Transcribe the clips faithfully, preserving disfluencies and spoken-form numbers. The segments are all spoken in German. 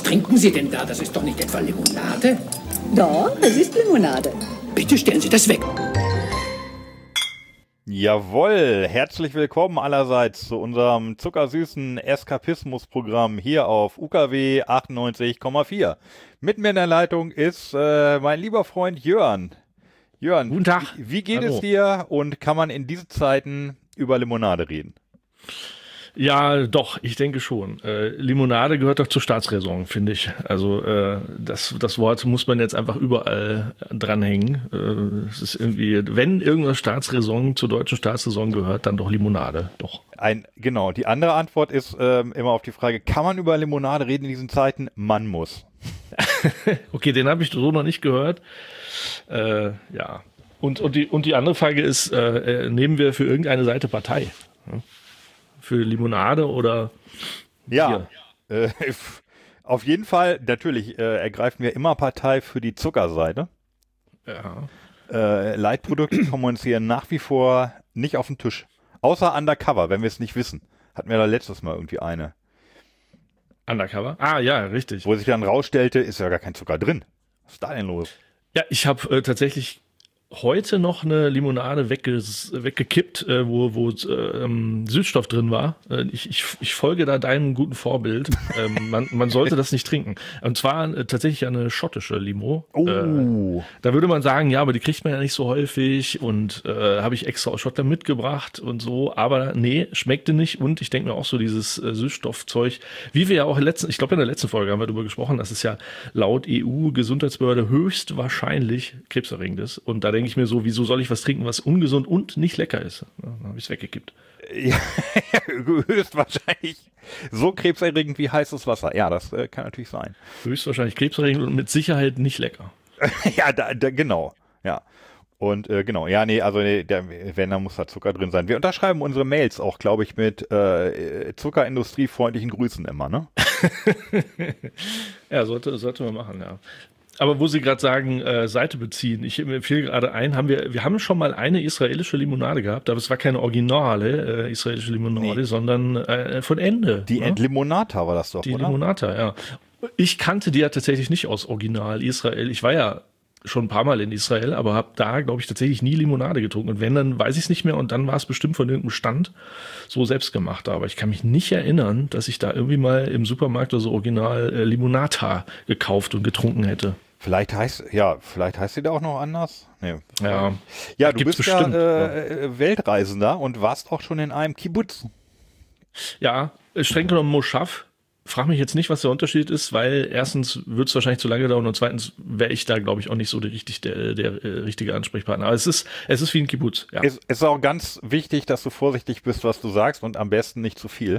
trinken Sie denn da? Das ist doch nicht etwa Limonade? Doch, es ist Limonade. Bitte stellen Sie das weg. Jawohl, herzlich willkommen allerseits zu unserem zuckersüßen Eskapismus-Programm hier auf U K W achtundneunzig Komma vier. Mit mir in der Leitung ist äh, mein lieber Freund Jörn. Jörn, guten Tag. Wie, wie geht Hallo. es dir und kann man in diesen Zeiten über Limonade reden? Ja, doch, ich denke schon. Äh, Limonade gehört doch zur Staatsräson, finde ich. Also äh, das, das Wort muss man jetzt einfach überall dranhängen. Äh, es ist irgendwie, wenn irgendwas Staatsräson zur deutschen Staatsräson gehört, dann doch Limonade, doch. Ein, genau, die andere Antwort ist ähm, immer auf die Frage, kann man über Limonade reden in diesen Zeiten? Man muss. Okay, den habe ich so noch nicht gehört. Äh, ja. Und, und, die, und die andere Frage ist, äh, nehmen wir für irgendeine Seite Partei? Ja? Für Limonade oder Ja, äh, auf jeden Fall, natürlich äh, ergreifen wir immer Partei für die Zuckerseite. Ja. Äh, Leitprodukte kommunizieren nach wie vor nicht auf den Tisch. Außer undercover, wenn wir es nicht wissen. Hatten wir da letztes Mal irgendwie eine. Undercover? Ah, ja, richtig. Wo sich dann rausstellte, ist ja gar kein Zucker drin. Was ist da denn los? Ja, ich habe äh, tatsächlich heute noch eine Limonade wegges weggekippt, äh, wo, wo ähm, Süßstoff drin war. Äh, ich, ich, ich folge da deinem guten Vorbild. ähm, man, man sollte das nicht trinken. Und zwar äh, tatsächlich eine schottische Limo. Oh. Äh, da würde man sagen, ja, aber die kriegt man ja nicht so häufig und äh, habe ich extra aus Schottland mitgebracht und so. Aber nee, schmeckte nicht. Und ich denke mir auch so, dieses äh, Süßstoffzeug, wie wir ja auch in letzten, ich glaube in der letzten Folge haben wir darüber gesprochen, dass es ja laut E U-Gesundheitsbehörde höchstwahrscheinlich krebserregend ist. Und da denke ich mir so, wieso soll ich was trinken, was ungesund und nicht lecker ist? Dann habe ich es weggekippt. Ja, höchstwahrscheinlich so krebserregend wie heißes Wasser. Ja, das äh, kann natürlich sein. Höchstwahrscheinlich krebserregend und mit Sicherheit nicht lecker. Ja, da, da, genau. Ja. Und äh, genau, ja, nee, also nee, der, wenn, da muss da Zucker drin sein. Wir unterschreiben unsere Mails auch, glaube ich, mit äh, zuckerindustriefreundlichen Grüßen immer, ne? Ja, sollte, sollte man machen, ja. Aber wo Sie gerade sagen, äh, Seite beziehen, ich empfehle gerade ein, haben wir, wir haben schon mal eine israelische Limonade gehabt, aber es war keine originale äh, israelische Limonade, nee. sondern äh, von Ende. Die ne? Limonata war das doch, Die oder? Limonata, ja. Ich kannte die ja tatsächlich nicht aus Original Israel. Ich war ja schon ein paar Mal in Israel, aber habe da, glaube ich, tatsächlich nie Limonade getrunken. Und wenn, dann weiß ich es nicht mehr. Und dann war es bestimmt von irgendeinem Stand so selbst gemacht. Aber ich kann mich nicht erinnern, dass ich da irgendwie mal im Supermarkt oder so Original äh, Limonata gekauft und getrunken hätte. Vielleicht heißt, ja, vielleicht heißt sie da auch noch anders. Nee. Ja, ja, du bist bestimmt, ja äh, Weltreisender und warst auch schon in einem Kibbutz. Ja, streng genommen Moschav. Frag mich jetzt nicht, was der Unterschied ist, weil erstens wird es wahrscheinlich zu lange dauern und zweitens wäre ich da, glaube ich, auch nicht so der, richtig, der, der, der richtige Ansprechpartner. Aber es ist, es ist wie ein Kibbutz. Ja. Es ist auch ganz wichtig, dass du vorsichtig bist, was du sagst und am besten nicht zu viel.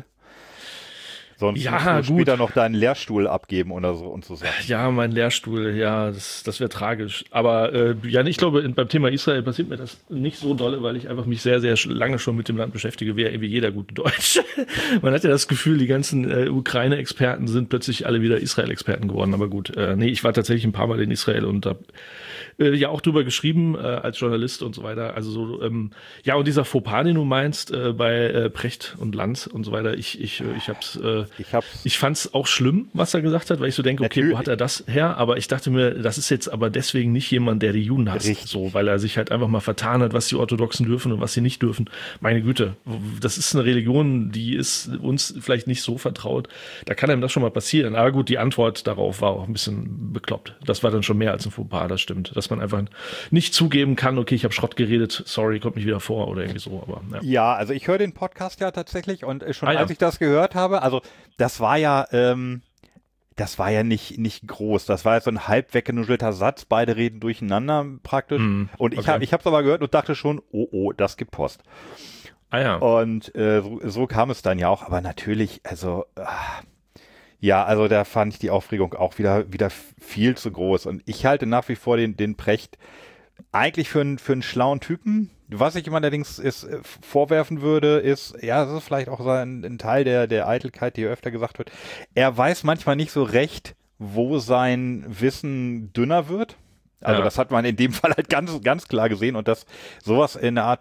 Sonst ja, musst du gut. später noch deinen Lehrstuhl abgeben oder so und so Sachen. Ja, mein Lehrstuhl, ja, das, das wäre tragisch. Aber äh, ja, ich glaube, beim Thema Israel passiert mir das nicht so dolle, weil ich einfach mich sehr, sehr lange schon mit dem Land beschäftige, wie ja irgendwie jeder gute Deutsche. Man hat ja das Gefühl, die ganzen äh, Ukraine-Experten sind plötzlich alle wieder Israel-Experten geworden. Aber gut, äh, nee, ich war tatsächlich ein paar Mal in Israel und habe äh, ja auch drüber geschrieben äh, als Journalist und so weiter. Also so, ähm, ja, und dieser Fauxpas, den du meinst, äh, bei äh, Precht und Lanz und so weiter, ich, ich, äh, ich hab's äh, Ich, hab's ich fand es auch schlimm, was er gesagt hat, weil ich so denke, okay, Natürlich. wo hat er das her? Aber ich dachte mir, das ist jetzt aber deswegen nicht jemand, der die Juden hasst. Richtig. So, weil er sich halt einfach mal vertan hat, was die Orthodoxen dürfen und was sie nicht dürfen. Meine Güte, das ist eine Religion, die ist uns vielleicht nicht so vertraut. Da kann einem das schon mal passieren. Aber gut, die Antwort darauf war auch ein bisschen bekloppt. Das war dann schon mehr als ein Fauxpas, das stimmt. Dass man einfach nicht zugeben kann, okay, ich habe Schrott geredet, sorry, kommt nicht wieder vor oder irgendwie so. Aber ja, ja also ich höre den Podcast ja tatsächlich und schon ah, ja. als ich das gehört habe, also das war ja, ähm, das war ja nicht, nicht groß. Das war jetzt so ein halb weggenuschelter Satz. Beide reden durcheinander praktisch. Mm, und ich okay. habe ich habe es aber gehört und dachte schon, oh, oh, das gibt Post. Ah ja. Und äh, so, so kam es dann ja auch. Aber natürlich, also, ah, ja, also da fand ich die Aufregung auch wieder, wieder viel zu groß. Und ich halte nach wie vor den, den Precht eigentlich für einen, für einen schlauen Typen. Was ich ihm allerdings ist, vorwerfen würde, ist, ja, das ist vielleicht auch so ein, ein Teil der, der Eitelkeit, die öfter gesagt wird. Er weiß manchmal nicht so recht, wo sein Wissen dünner wird. Also ja. Das hat man in dem Fall halt ganz, ganz klar gesehen und dass sowas in einer Art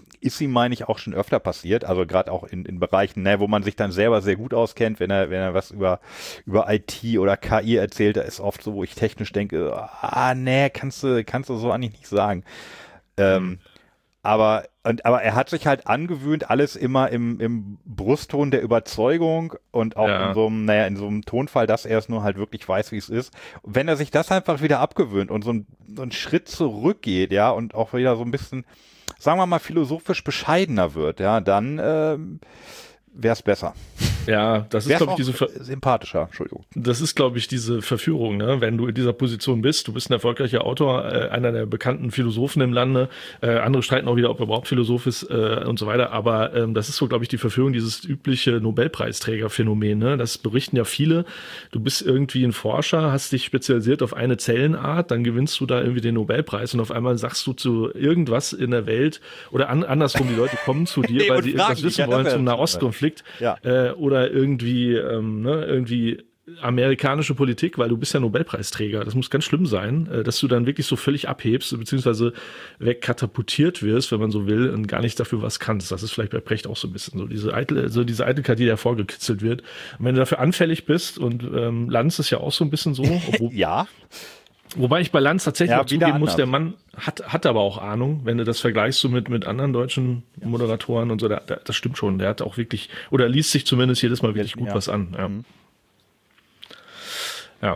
ist ihm, meine ich, auch schon öfter passiert, also gerade auch in, in Bereichen, ne, wo man sich dann selber sehr gut auskennt, wenn er, wenn er was über, über I T oder K I erzählt, da ist oft so, wo ich technisch denke, ah, nee, kannst du, kannst du so eigentlich nicht sagen. Ähm, mhm. Aber, und, aber er hat sich halt angewöhnt, alles immer im, im Brustton der Überzeugung und auch ja. in so einem, naja, in so einem Tonfall, dass er es nur halt wirklich weiß, wie es ist. Und wenn er sich das einfach wieder abgewöhnt und so, ein, so einen Schritt zurückgeht, ja, und auch wieder so ein bisschen, sagen wir mal, philosophisch bescheidener wird, ja, dann ähm, wäre es besser. Ja, das ist, glaube ich, diese Ver- sympathischer, Entschuldigung. Das ist, glaube ich, diese Verführung, ne? Wenn du in dieser Position bist, du bist ein erfolgreicher Autor, äh, einer der bekannten Philosophen im Lande, äh, andere streiten auch wieder, ob er überhaupt Philosoph ist äh, und so weiter, aber ähm, das ist so, glaube ich, die Verführung, dieses übliche Nobelpreisträgerphänomen, ne? Das berichten ja viele, du bist irgendwie ein Forscher, hast dich spezialisiert auf eine Zellenart, dann gewinnst du da irgendwie den Nobelpreis und auf einmal sagst du zu irgendwas in der Welt oder an, andersrum, die Leute kommen zu dir, nee, weil sie irgendwas wissen wollen zum Nahostkonflikt ja. äh, oder irgendwie, ähm, ne, irgendwie amerikanische Politik, weil du bist ja Nobelpreisträger. Das muss ganz schlimm sein, äh, dass du dann wirklich so völlig abhebst, beziehungsweise wegkatapultiert wirst, wenn man so will, und gar nicht dafür was kannst. Das ist vielleicht bei Precht auch so ein bisschen so, diese Eitel, so diese Eitelkeit, die da vorgekitzelt wird. Und wenn du dafür anfällig bist, und ähm, Lanz ist ja auch so ein bisschen so. Obwohl, ja. Wobei ich bei Lanz tatsächlich ja, auch zugeben muss, der Mann hat, hat aber auch Ahnung, wenn du das vergleichst so mit, mit anderen deutschen Moderatoren und so, der, der, das stimmt schon, der hat auch wirklich, oder liest sich zumindest jedes Mal wirklich gut ja. was an. Ja. Mhm. Ja.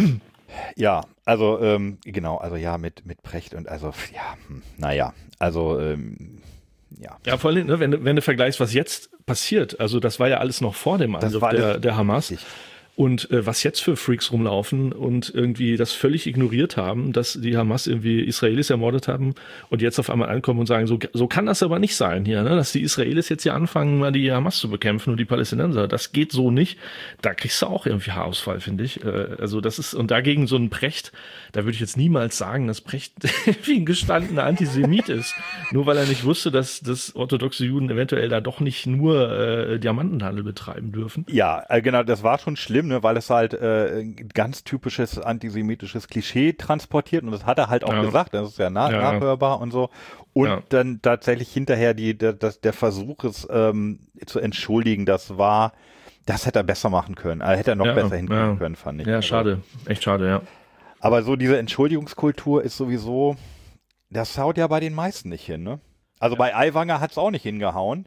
Ja, also ähm, genau, also ja, mit, mit Precht und also, ja, naja, also ähm, ja. Ja, vor allem, ne, wenn, du, wenn du vergleichst, was jetzt passiert, also das war ja alles noch vor dem Angriff der, der Hamas. Richtig. Und äh, was jetzt für Freaks rumlaufen und irgendwie das völlig ignoriert haben, dass die Hamas irgendwie Israelis ermordet haben und jetzt auf einmal ankommen und sagen, so, so kann das aber nicht sein hier, ne? Dass die Israelis jetzt hier anfangen, mal die Hamas zu bekämpfen und die Palästinenser. Das geht so nicht. Da kriegst du auch irgendwie Haarausfall, finde ich. Äh, also das ist, und dagegen so ein Precht, da würde ich jetzt niemals sagen, dass Precht wie ein gestandener Antisemit ist. Nur weil er nicht wusste, dass, dass orthodoxe Juden eventuell da doch nicht nur äh, Diamantenhandel betreiben dürfen. Ja, äh, genau, das war schon schlimm, ne, weil es halt äh, ein ganz typisches antisemitisches Klischee transportiert und das hat er halt auch ja. gesagt, das ist ja, nach, ja nachhörbar und so. Und ja. dann tatsächlich hinterher die, der, das, der Versuch, es ähm, zu entschuldigen, das war, das hätte er besser machen können, also hätte er noch ja, besser hinkriegen ja. können, fand ich. Ja, also, schade, echt schade, ja. Aber so diese Entschuldigungskultur ist sowieso, das haut ja bei den meisten nicht hin, ne? Also ja. bei Aiwanger hat es auch nicht hingehauen.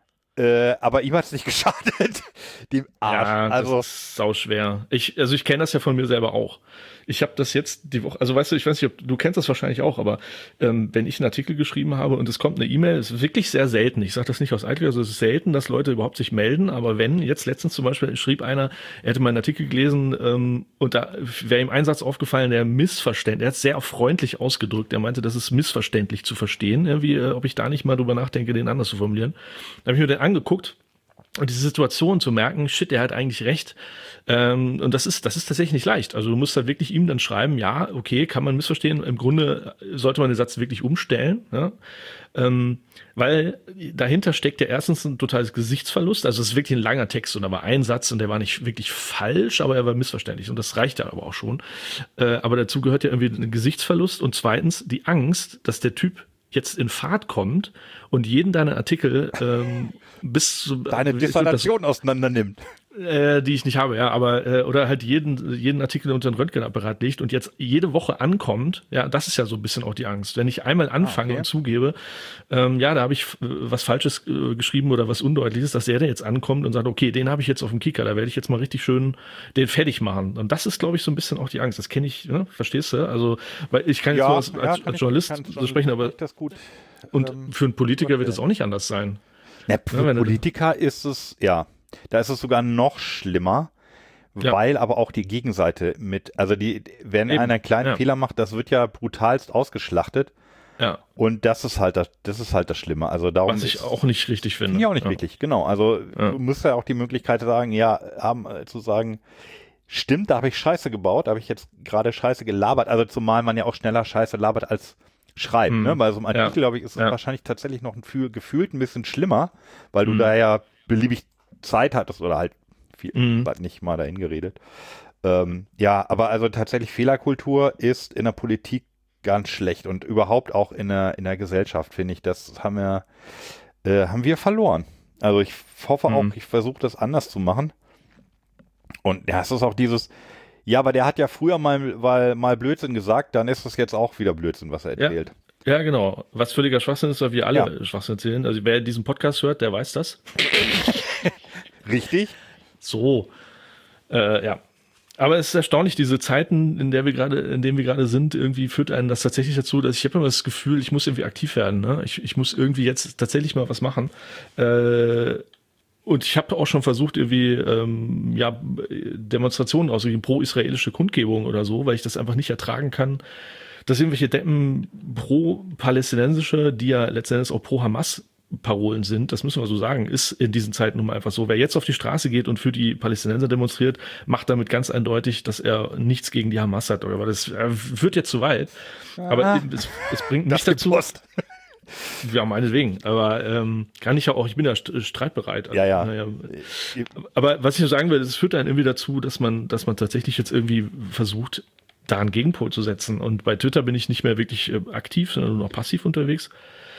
Äh, aber ihm hat es nicht geschadet. Dem Arsch. Ja, also das ist sauschwer. Ich, also ich kenne das ja von mir selber auch. Ich habe das jetzt die Woche, also weißt du, ich weiß nicht, ob du kennst das wahrscheinlich auch, aber ähm, wenn ich einen Artikel geschrieben habe und es kommt eine E-Mail, ist wirklich sehr selten. Ich sage das nicht aus Eitelkeit, also es ist selten, dass Leute überhaupt sich melden, aber wenn, jetzt letztens zum Beispiel schrieb einer, er hätte meinen Artikel gelesen ähm, und da wäre ihm ein Satz aufgefallen, der missverständlich, er hat es sehr freundlich ausgedrückt, er meinte, das ist missverständlich zu verstehen, irgendwie, äh, ob ich da nicht mal drüber nachdenke, den anders zu formulieren. Da habe ich mir den angeguckt. Und diese Situation zu merken, shit, der hat eigentlich recht. Ähm, und das ist, das ist tatsächlich nicht leicht. Also du musst halt wirklich ihm dann schreiben, ja, okay, kann man missverstehen. Im Grunde sollte man den Satz wirklich umstellen, ja? ähm, weil dahinter steckt ja erstens ein totales Gesichtsverlust. Also es ist wirklich ein langer Text und da war ein Satz und der war nicht wirklich falsch, aber er war missverständlich. Und das reicht ja aber auch schon. Äh, aber dazu gehört ja irgendwie ein Gesichtsverlust und zweitens die Angst, dass der Typ jetzt in Fahrt kommt und jeden deiner Artikel ähm, bis zu deine Dissertation auseinander nimmt. Äh, die ich nicht habe, ja, aber äh, oder halt jeden jeden Artikel unter ein Röntgenapparat legt und jetzt jede Woche ankommt, ja, das ist ja so ein bisschen auch die Angst. Wenn ich einmal anfange ah, okay. und zugebe, ähm, ja, da habe ich äh, was Falsches äh, geschrieben oder was Undeutliches, dass der, der jetzt ankommt und sagt, okay, den habe ich jetzt auf dem Kicker, da werde ich jetzt mal richtig schön den fertig machen. Und das ist, glaube ich, so ein bisschen auch die Angst. Das kenne ich, ne? Verstehst du? Also, weil ich kann jetzt ja, so als, ja, als, als Journalist ich, so sprechen, aber das gut, und ähm, für einen Politiker wird es auch nicht anders sein. Ja, für ja, Politiker ist es, ja, da ist es sogar noch schlimmer, ja. weil aber auch die Gegenseite mit, also die, wenn Eben. einer einen kleinen ja. Fehler macht, das wird ja brutalst ausgeschlachtet. Ja. Und das ist halt das, das ist halt das Schlimme. Also darum Was ich auch nicht richtig finde. Ja, auch nicht ja. richtig, genau. Also ja. du musst ja auch die Möglichkeit sagen, ja, haben, äh, zu sagen, stimmt, da habe ich Scheiße gebaut, da habe ich jetzt gerade Scheiße gelabert. Also zumal man ja auch schneller Scheiße labert als schreibt, hm. ne? Bei so einem Artikel, ja. glaube ich, ist es ja. wahrscheinlich tatsächlich noch ein Gefühl, gefühlt ein bisschen schlimmer, weil du hm. da ja beliebig Zeit hattest oder halt viel, mhm. nicht mal dahin geredet. Ähm, ja, aber also tatsächlich Fehlerkultur ist in der Politik ganz schlecht. Und überhaupt auch in der, in der Gesellschaft, finde ich, das haben wir, äh, haben wir verloren. Also ich hoffe auch, mhm. ich versuche das anders zu machen. Und ja, es ist auch dieses, ja, aber der hat ja früher mal, mal, mal Blödsinn gesagt, dann ist das jetzt auch wieder Blödsinn, was er erzählt. Ja, ja genau. Was völliger Schwachsinn ist, weil wir alle ja. Schwachsinn erzählen. Also wer diesen Podcast hört, der weiß das. Richtig. So. Äh, ja. Aber es ist erstaunlich, diese Zeiten, in der wir gerade, in denen wir gerade sind, irgendwie führt einen das tatsächlich dazu, dass ich habe immer das Gefühl, ich muss irgendwie aktiv werden. Ne? Ich, ich muss irgendwie jetzt tatsächlich mal was machen. Äh, und ich habe auch schon versucht, irgendwie ähm, ja, Demonstrationen aus, irgendwie pro-israelische Kundgebung oder so, weil ich das einfach nicht ertragen kann, dass irgendwelche Deppen pro-palästinensische, die ja letztendlich auch pro-Hamas Parolen sind, das müssen wir so sagen, ist in diesen Zeiten nun mal einfach so. Wer jetzt auf die Straße geht und für die Palästinenser demonstriert, macht damit ganz eindeutig, dass er nichts gegen die Hamas hat. Oder das führt jetzt zu weit. Ah, aber es, es bringt nicht dazu. Post. Ja, meinetwegen. Aber ähm, kann ich ja auch, ich bin ja streitbereit. Also, ja, ja. Naja. Aber was ich nur sagen will, es führt dann irgendwie dazu, dass man, dass man tatsächlich jetzt irgendwie versucht, da einen Gegenpol zu setzen. Und bei Twitter bin ich nicht mehr wirklich äh, aktiv, sondern nur noch passiv unterwegs.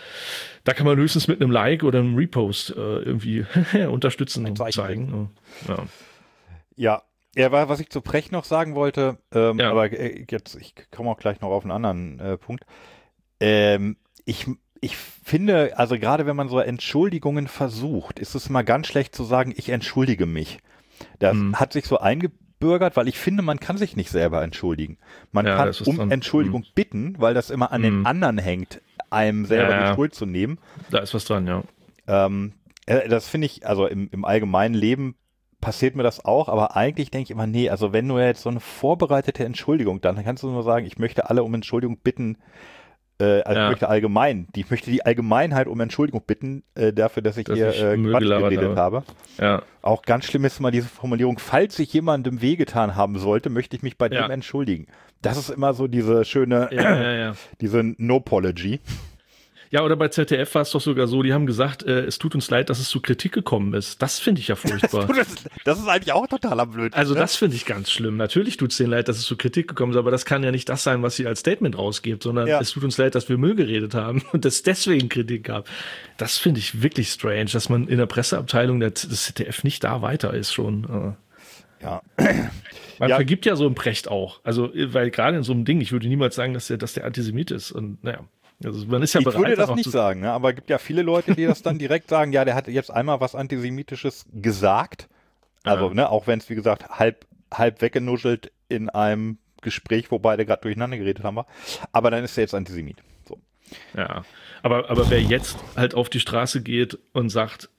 Da kann man höchstens mit einem Like oder einem Repost äh, irgendwie unterstützen und zeigen. Ja. ja, ja, was ich zu Precht noch sagen wollte, ähm, ja. aber äh, jetzt, ich komme auch gleich noch auf einen anderen äh, Punkt. Ähm, ich, ich finde, also gerade wenn man so Entschuldigungen versucht, ist es mal ganz schlecht zu sagen, ich entschuldige mich. Das mhm. hat sich so eingebürgert, weil ich finde, man kann sich nicht selber entschuldigen. Man ja, kann um dran. Entschuldigung mhm. bitten, weil das immer an mhm. den anderen hängt, einem selber ja, die Schuld zu nehmen. Da ist was dran, ja. Ähm, das finde ich, also im, im allgemeinen Leben passiert mir das auch, aber eigentlich denke ich immer, nee, also wenn du jetzt so eine vorbereitete Entschuldigung, dann kannst du nur sagen, ich möchte alle um Entschuldigung bitten, äh, also ja. ich möchte allgemein, die, ich möchte die Allgemeinheit um Entschuldigung bitten, äh, dafür, dass ich dass hier ich äh, Quatsch geredet habe. habe. Ja. Auch ganz schlimm ist immer diese Formulierung, falls ich jemandem wehgetan haben sollte, möchte ich mich bei ja. dem entschuldigen. Das ist immer so diese schöne, ja, ja, ja. diese No-Apology. Ja, oder bei Z D F war es doch sogar so, die haben gesagt, äh, es tut uns leid, dass es zu Kritik gekommen ist. Das finde ich ja furchtbar. Das, das ist eigentlich auch totaler Blödsinn. Also ne? das finde ich ganz schlimm. Natürlich tut es denen leid, dass es zu Kritik gekommen ist, aber das kann ja nicht das sein, was sie als Statement rausgibt, sondern ja. es tut uns leid, dass wir Müll geredet haben und es deswegen Kritik gab. Das finde ich wirklich strange, dass man in der Presseabteilung des Z D F nicht da weiter ist schon. Ja. Man ja. vergibt ja so ein Precht auch. Also, weil gerade in so einem Ding, ich würde niemals sagen, dass der, dass der Antisemit ist. Und naja. Also man ist ja ich bereit, würde das nicht sagen, ne? Aber es gibt ja viele Leute, die das dann direkt sagen, ja, der hat jetzt einmal was Antisemitisches gesagt. Also, ja. ne, auch wenn es, wie gesagt, halb, halb weggenuschelt in einem Gespräch, wo beide gerade durcheinander geredet haben. Aber dann ist er jetzt Antisemit. So. Ja, aber, aber wer jetzt halt auf die Straße geht und sagt,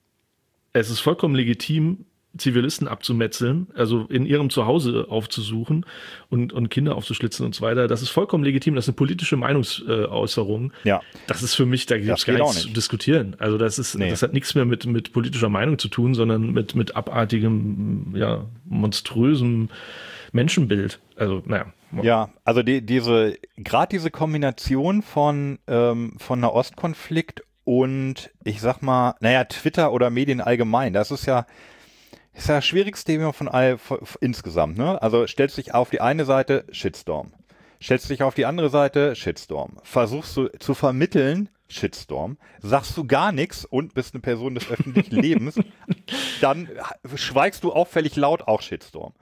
es ist vollkommen legitim, Zivilisten abzumetzeln, also in ihrem Zuhause aufzusuchen und, und Kinder aufzuschlitzen und so weiter. Das ist vollkommen legitim, das ist eine politische Meinungsäußerung. Ja. Das ist für mich, da gibt es gar nichts zu diskutieren. Also das ist, nee. das hat nichts mehr mit, mit politischer Meinung zu tun, sondern mit, mit abartigem, ja, monströsem Menschenbild. Also, naja. Ja, also die, diese, gerade diese Kombination von, ähm, von Nahostkonflikt und, ich sag mal, naja, Twitter oder Medien allgemein, das ist ja, ist ja das schwierigste Thema von all, von, von, insgesamt, ne? Also stellst dich auf die eine Seite, Shitstorm. Stellst dich auf die andere Seite, Shitstorm. Versuchst du zu vermitteln, Shitstorm. Sagst du gar nichts und bist eine Person des öffentlichen Lebens, dann schweigst du auffällig laut, auch Shitstorm.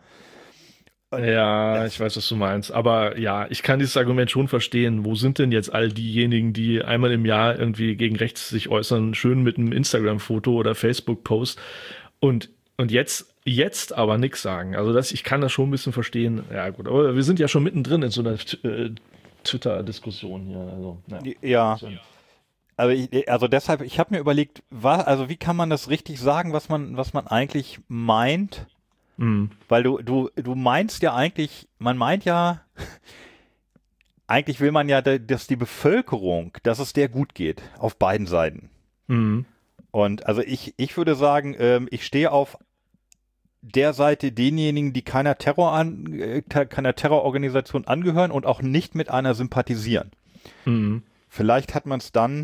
Ja, ich weiß, was du meinst. Aber ja, ich kann dieses Argument schon verstehen. Wo sind denn jetzt all diejenigen, die einmal im Jahr irgendwie gegen rechts sich äußern, schön mit einem Instagram-Foto oder Facebook-Post und Und jetzt, jetzt aber nichts sagen. Also das, ich kann das schon ein bisschen verstehen. Ja gut, aber wir sind ja schon mittendrin in so einer äh, Twitter-Diskussion hier. Also, ja. ja. Also, ich, also deshalb, ich habe mir überlegt, was, also wie kann man das richtig sagen, was man, was man eigentlich meint? Mhm. Weil du, du, du meinst ja eigentlich, man meint ja, eigentlich will man ja, dass die Bevölkerung, dass es der gut geht, auf beiden Seiten. Mhm. Und also ich, ich würde sagen, ähm, ich stehe auf der Seite denjenigen, die keiner Terror an, äh, keiner Terrororganisation angehören und auch nicht mit einer sympathisieren. Mhm. Vielleicht hat man es dann,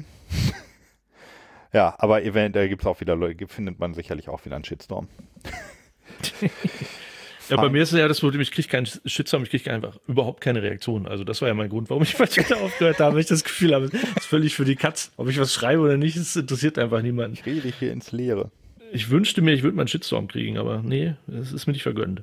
ja, aber event, da gibt es auch wieder Leute, findet man sicherlich auch wieder einen Shitstorm. Ja, bei mir ist es ja das Problem, ich kriege keinen Shitstorm, ich kriege einfach überhaupt keine Reaktion. Also das war ja mein Grund, warum ich bei Twitter aufgehört habe, weil ich das Gefühl habe, es ist völlig für die Katz. Ob ich was schreibe oder nicht, das interessiert einfach niemanden. Ich rede dich hier ins Leere. Ich wünschte mir, ich würde mal einen Shitstorm kriegen, aber nee, das ist mir nicht vergönnt.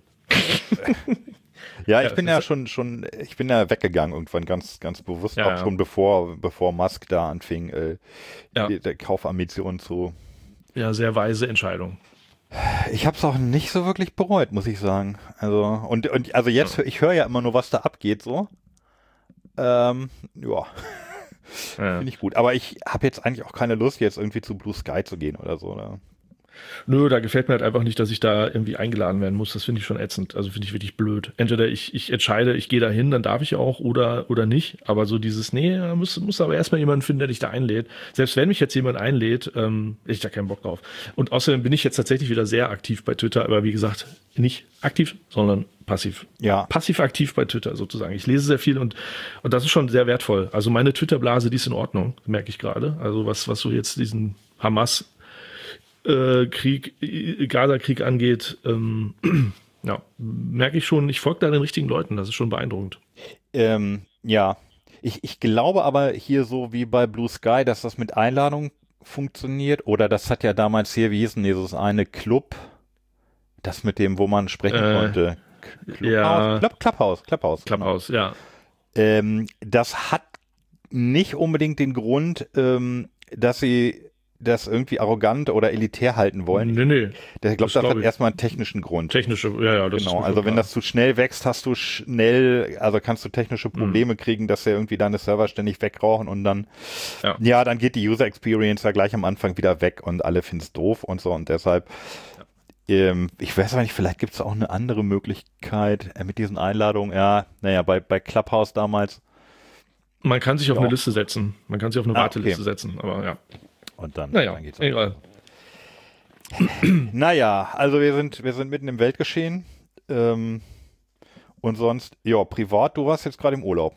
Ja, ich ja, bin ja schon, schon, ich bin ja weggegangen irgendwann ganz, ganz bewusst, ja, auch ja. schon bevor, bevor Musk da anfing, äh, ja. die, der Kaufambitionen zu. Ja, sehr weise Entscheidung. Ich habe es auch nicht so wirklich bereut, muss ich sagen. Also und, und also jetzt, ja. ich höre ja immer nur, was da abgeht, so. Ähm, ja. ja. Finde ich gut. Aber ich habe jetzt eigentlich auch keine Lust, jetzt irgendwie zu Blue Sky zu gehen oder so. Oder? Nö, da gefällt mir halt einfach nicht, dass ich da irgendwie eingeladen werden muss. Das finde ich schon ätzend. Also finde ich wirklich blöd. Entweder ich, ich entscheide, ich gehe da hin, dann darf ich auch oder, oder nicht. Aber so dieses, nee, da muss, muss aber erstmal jemanden finden, der dich da einlädt. Selbst wenn mich jetzt jemand einlädt, ähm, ich da keinen Bock drauf. Und außerdem bin ich jetzt tatsächlich wieder sehr aktiv bei Twitter. Aber wie gesagt, nicht aktiv, sondern passiv. Ja. Passiv aktiv bei Twitter sozusagen. Ich lese sehr viel und, und das ist schon sehr wertvoll. Also meine Twitter-Blase, die ist in Ordnung, merke ich gerade. Also was, was so jetzt diesen Hamas Äh, Krieg, Gaza-Krieg angeht, ähm, ja, merke ich schon, ich folge da den richtigen Leuten, das ist schon beeindruckend. Ähm, ja, ich, ich glaube aber hier so wie bei Blue Sky, dass das mit Einladung funktioniert, oder das hat ja damals hier, wie hieß denn dieses eine Club, das mit dem, wo man sprechen äh, konnte. Clubhouse? Ja. Club, Clubhouse, Clubhouse. Clubhouse, genau. ja. Ähm, das hat nicht unbedingt den Grund, ähm, dass sie das irgendwie arrogant oder elitär halten wollen. Nee, nee. Ich glaube, das, das hat erstmal einen technischen Grund. Technische, ja, ja. Das genau, ist also wenn klar. das zu schnell wächst, hast du schnell, also kannst du technische Probleme mhm. kriegen, dass ja irgendwie deine Server ständig wegrauchen und dann, ja. ja, dann geht die User Experience ja gleich am Anfang wieder weg und alle finden es doof und so und deshalb, ja. ähm, ich weiß nicht, vielleicht gibt es auch eine andere Möglichkeit äh, mit diesen Einladungen, ja, naja, bei, bei Clubhouse damals. Man kann sich auf ja. eine Liste setzen, man kann sich auf eine ah, Warteliste okay. setzen, aber ja. Und dann, naja, dann geht's egal. Naja, also wir sind, wir sind mitten im Weltgeschehen. Ähm, und sonst, ja, privat, du warst jetzt gerade im Urlaub.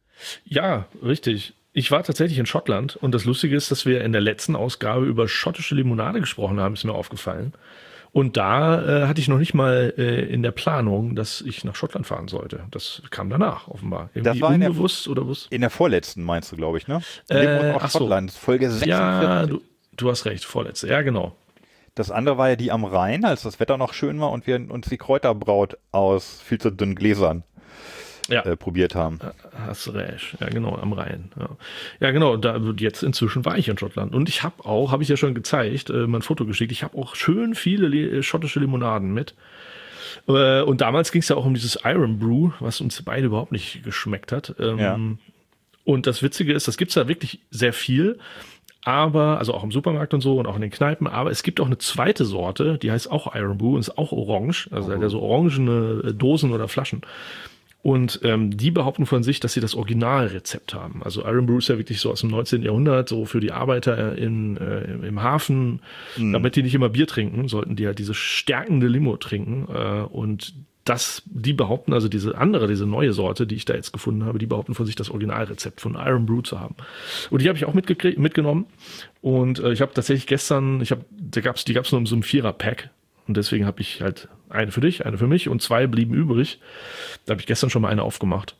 Ja, richtig. Ich war tatsächlich in Schottland und das Lustige ist, dass wir in der letzten Ausgabe über schottische Limonade gesprochen haben, ist mir aufgefallen. Und da äh, hatte ich noch nicht mal äh, in der Planung, dass ich nach Schottland fahren sollte. Das kam danach, offenbar. Irgendwie das war unbewusst in der, oder was? In der vorletzten meinst du, glaube ich, ne? Äh, auf Schottland, so. Folge sechsundvierzig. Ja, du, du hast recht, vorletzte. Ja, genau. Das andere war ja die am Rhein, als das Wetter noch schön war und wir uns die Kräuterbraut aus viel zu dünnen Gläsern ja. äh, probiert haben. Hast recht, ja genau, am Rhein. Ja, ja genau, da, jetzt inzwischen war ich in Schottland und ich habe auch, habe ich ja schon gezeigt, äh, mein Foto geschickt, ich habe auch schön viele le- schottische Limonaden mit. Äh, und damals ging es ja auch um dieses Iron Brew, was uns beide überhaupt nicht geschmeckt hat. Ähm, ja. Und das Witzige ist, das gibt es da wirklich sehr viel, aber, also auch im Supermarkt und so und auch in den Kneipen, aber es gibt auch eine zweite Sorte, die heißt auch Iron Brew und ist auch orange, also oh. hat ja so orangene Dosen oder Flaschen. Und ähm, die behaupten von sich, dass sie das Originalrezept haben. Also Iron Brew ist ja wirklich so aus dem neunzehnten Jahrhundert, so für die Arbeiter in, äh, im Hafen. Mhm. Damit die nicht immer Bier trinken, sollten die halt diese stärkende Limo trinken. Äh, und das, die behaupten, also diese andere, diese neue Sorte, die ich da jetzt gefunden habe, die behaupten von sich, das Originalrezept von Iron Brew zu haben. Und die habe ich auch mitgekriegt, mitgenommen. Und äh, ich habe tatsächlich gestern, ich habe, da gab's, die gab es nur in so einem Vierer-Pack. Und deswegen habe ich halt eine für dich, eine für mich und zwei blieben übrig. Da habe ich gestern schon mal eine aufgemacht.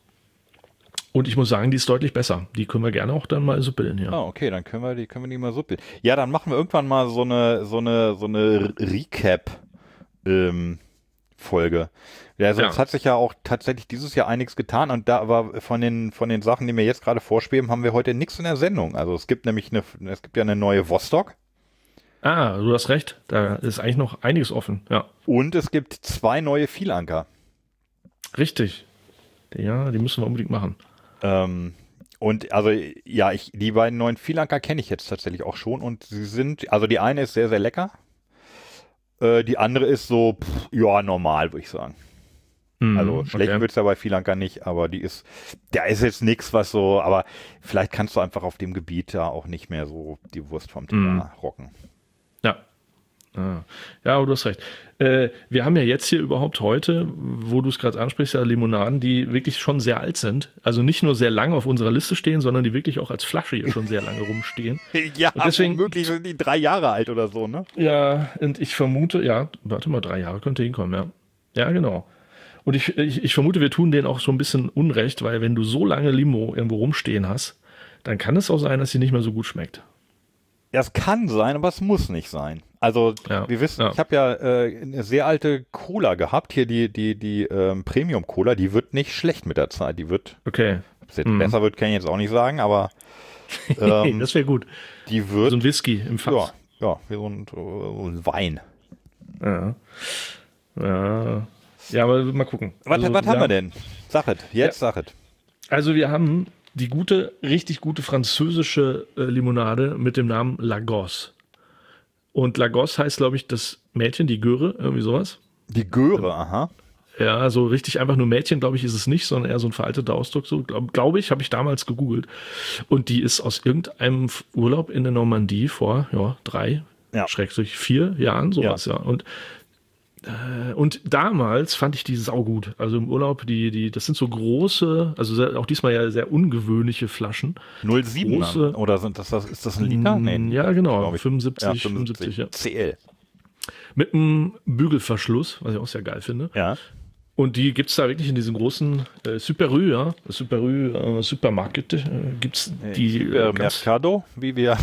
Und ich muss sagen, die ist deutlich besser. Die können wir gerne auch dann mal suppeln, ja. Ah, okay, dann können wir die, können wir die mal suppeln. Ja, dann machen wir irgendwann mal so eine, so eine, so eine Recap, ähm, Folge. Ja, also ja. Es hat sich ja auch tatsächlich dieses Jahr einiges getan und da aber von den, von den Sachen, die mir jetzt gerade vorschweben, haben wir heute nichts in der Sendung. Also es gibt nämlich eine, es gibt ja eine neue Vostok. Ah, du hast recht. Da ist eigentlich noch einiges offen, ja. Und es gibt zwei neue Vielanker. Richtig. Ja, die müssen wir unbedingt machen. Ähm, und also, ja, ich, die beiden neuen Vielanker kenne ich jetzt tatsächlich auch schon und sie sind, also die eine ist sehr, sehr lecker. Äh, die andere ist so, pff, ja, normal, würde ich sagen. Mm, also schlecht okay. wird es ja bei Vielanker nicht, aber die ist, da ist jetzt nichts, was so, aber vielleicht kannst du einfach auf dem Gebiet da auch nicht mehr so die Wurst vom Teller mm. rocken. Ja. Ah. Ja, aber du hast recht. Äh, wir haben ja jetzt hier überhaupt heute, wo du es gerade ansprichst, ja Limonaden, die wirklich schon sehr alt sind. Also nicht nur sehr lange auf unserer Liste stehen, sondern die wirklich auch als Flasche hier schon sehr lange rumstehen. Ja, und deswegen möglich sind die drei Jahre alt oder so, ne? Ja, und ich vermute, ja, warte mal, drei Jahre könnte hinkommen, ja. Ja, genau. Und ich, ich, ich vermute, wir tun denen auch so ein bisschen Unrecht, weil wenn du so lange Limo irgendwo rumstehen hast, dann kann es auch sein, dass sie nicht mehr so gut schmeckt. Ja, es kann sein, aber es muss nicht sein. Also, Ja, wir wissen, ja. ich habe ja äh, eine sehr alte Cola gehabt, hier die, die, die ähm, Premium-Cola, die wird nicht schlecht mit der Zeit. Die wird, Okay. ob es jetzt Mhm. besser wird, kann ich jetzt auch nicht sagen, aber ähm, Das wäre gut. die wird, So ein Whisky im ja, Fass. ja, wie so ein, so ein Wein. Ja. Ja. Ja, aber mal gucken. Was, Also, was haben wir haben- denn? Sachet, jetzt Sachet. Also wir haben die gute, richtig gute französische äh, Limonade mit dem Namen Lagos. Und Lagos heißt, glaube ich, das Mädchen, die Göre, irgendwie sowas. Die Göre, aha. Ja, so richtig einfach nur Mädchen, glaube ich, ist es nicht, sondern eher so ein veralteter Ausdruck. So, glaube glaub ich, habe ich damals gegoogelt. Und die ist aus irgendeinem Urlaub in der Normandie vor ja, drei, Ja. schrägstrich vier Jahren, sowas, ja. Und, äh, und damals fand ich die saugut. Also im Urlaub, die, die, das sind so große, also sehr, auch diesmal ja sehr ungewöhnliche Flaschen. null Komma sieben Große- oder sind das, das, ist das ein Liter? Mm, ja, genau, glaub ich. fünfundsiebzig, fünfundsiebzig, ja. C L. Mit einem Bügelverschluss, was ich auch sehr geil finde. Ja. Und die gibt es da wirklich in diesen großen äh, Super-Rü, ja, Super-Rü äh, Supermarket, äh, gibt es die Äh, äh, ganz, Mercado, wie wir.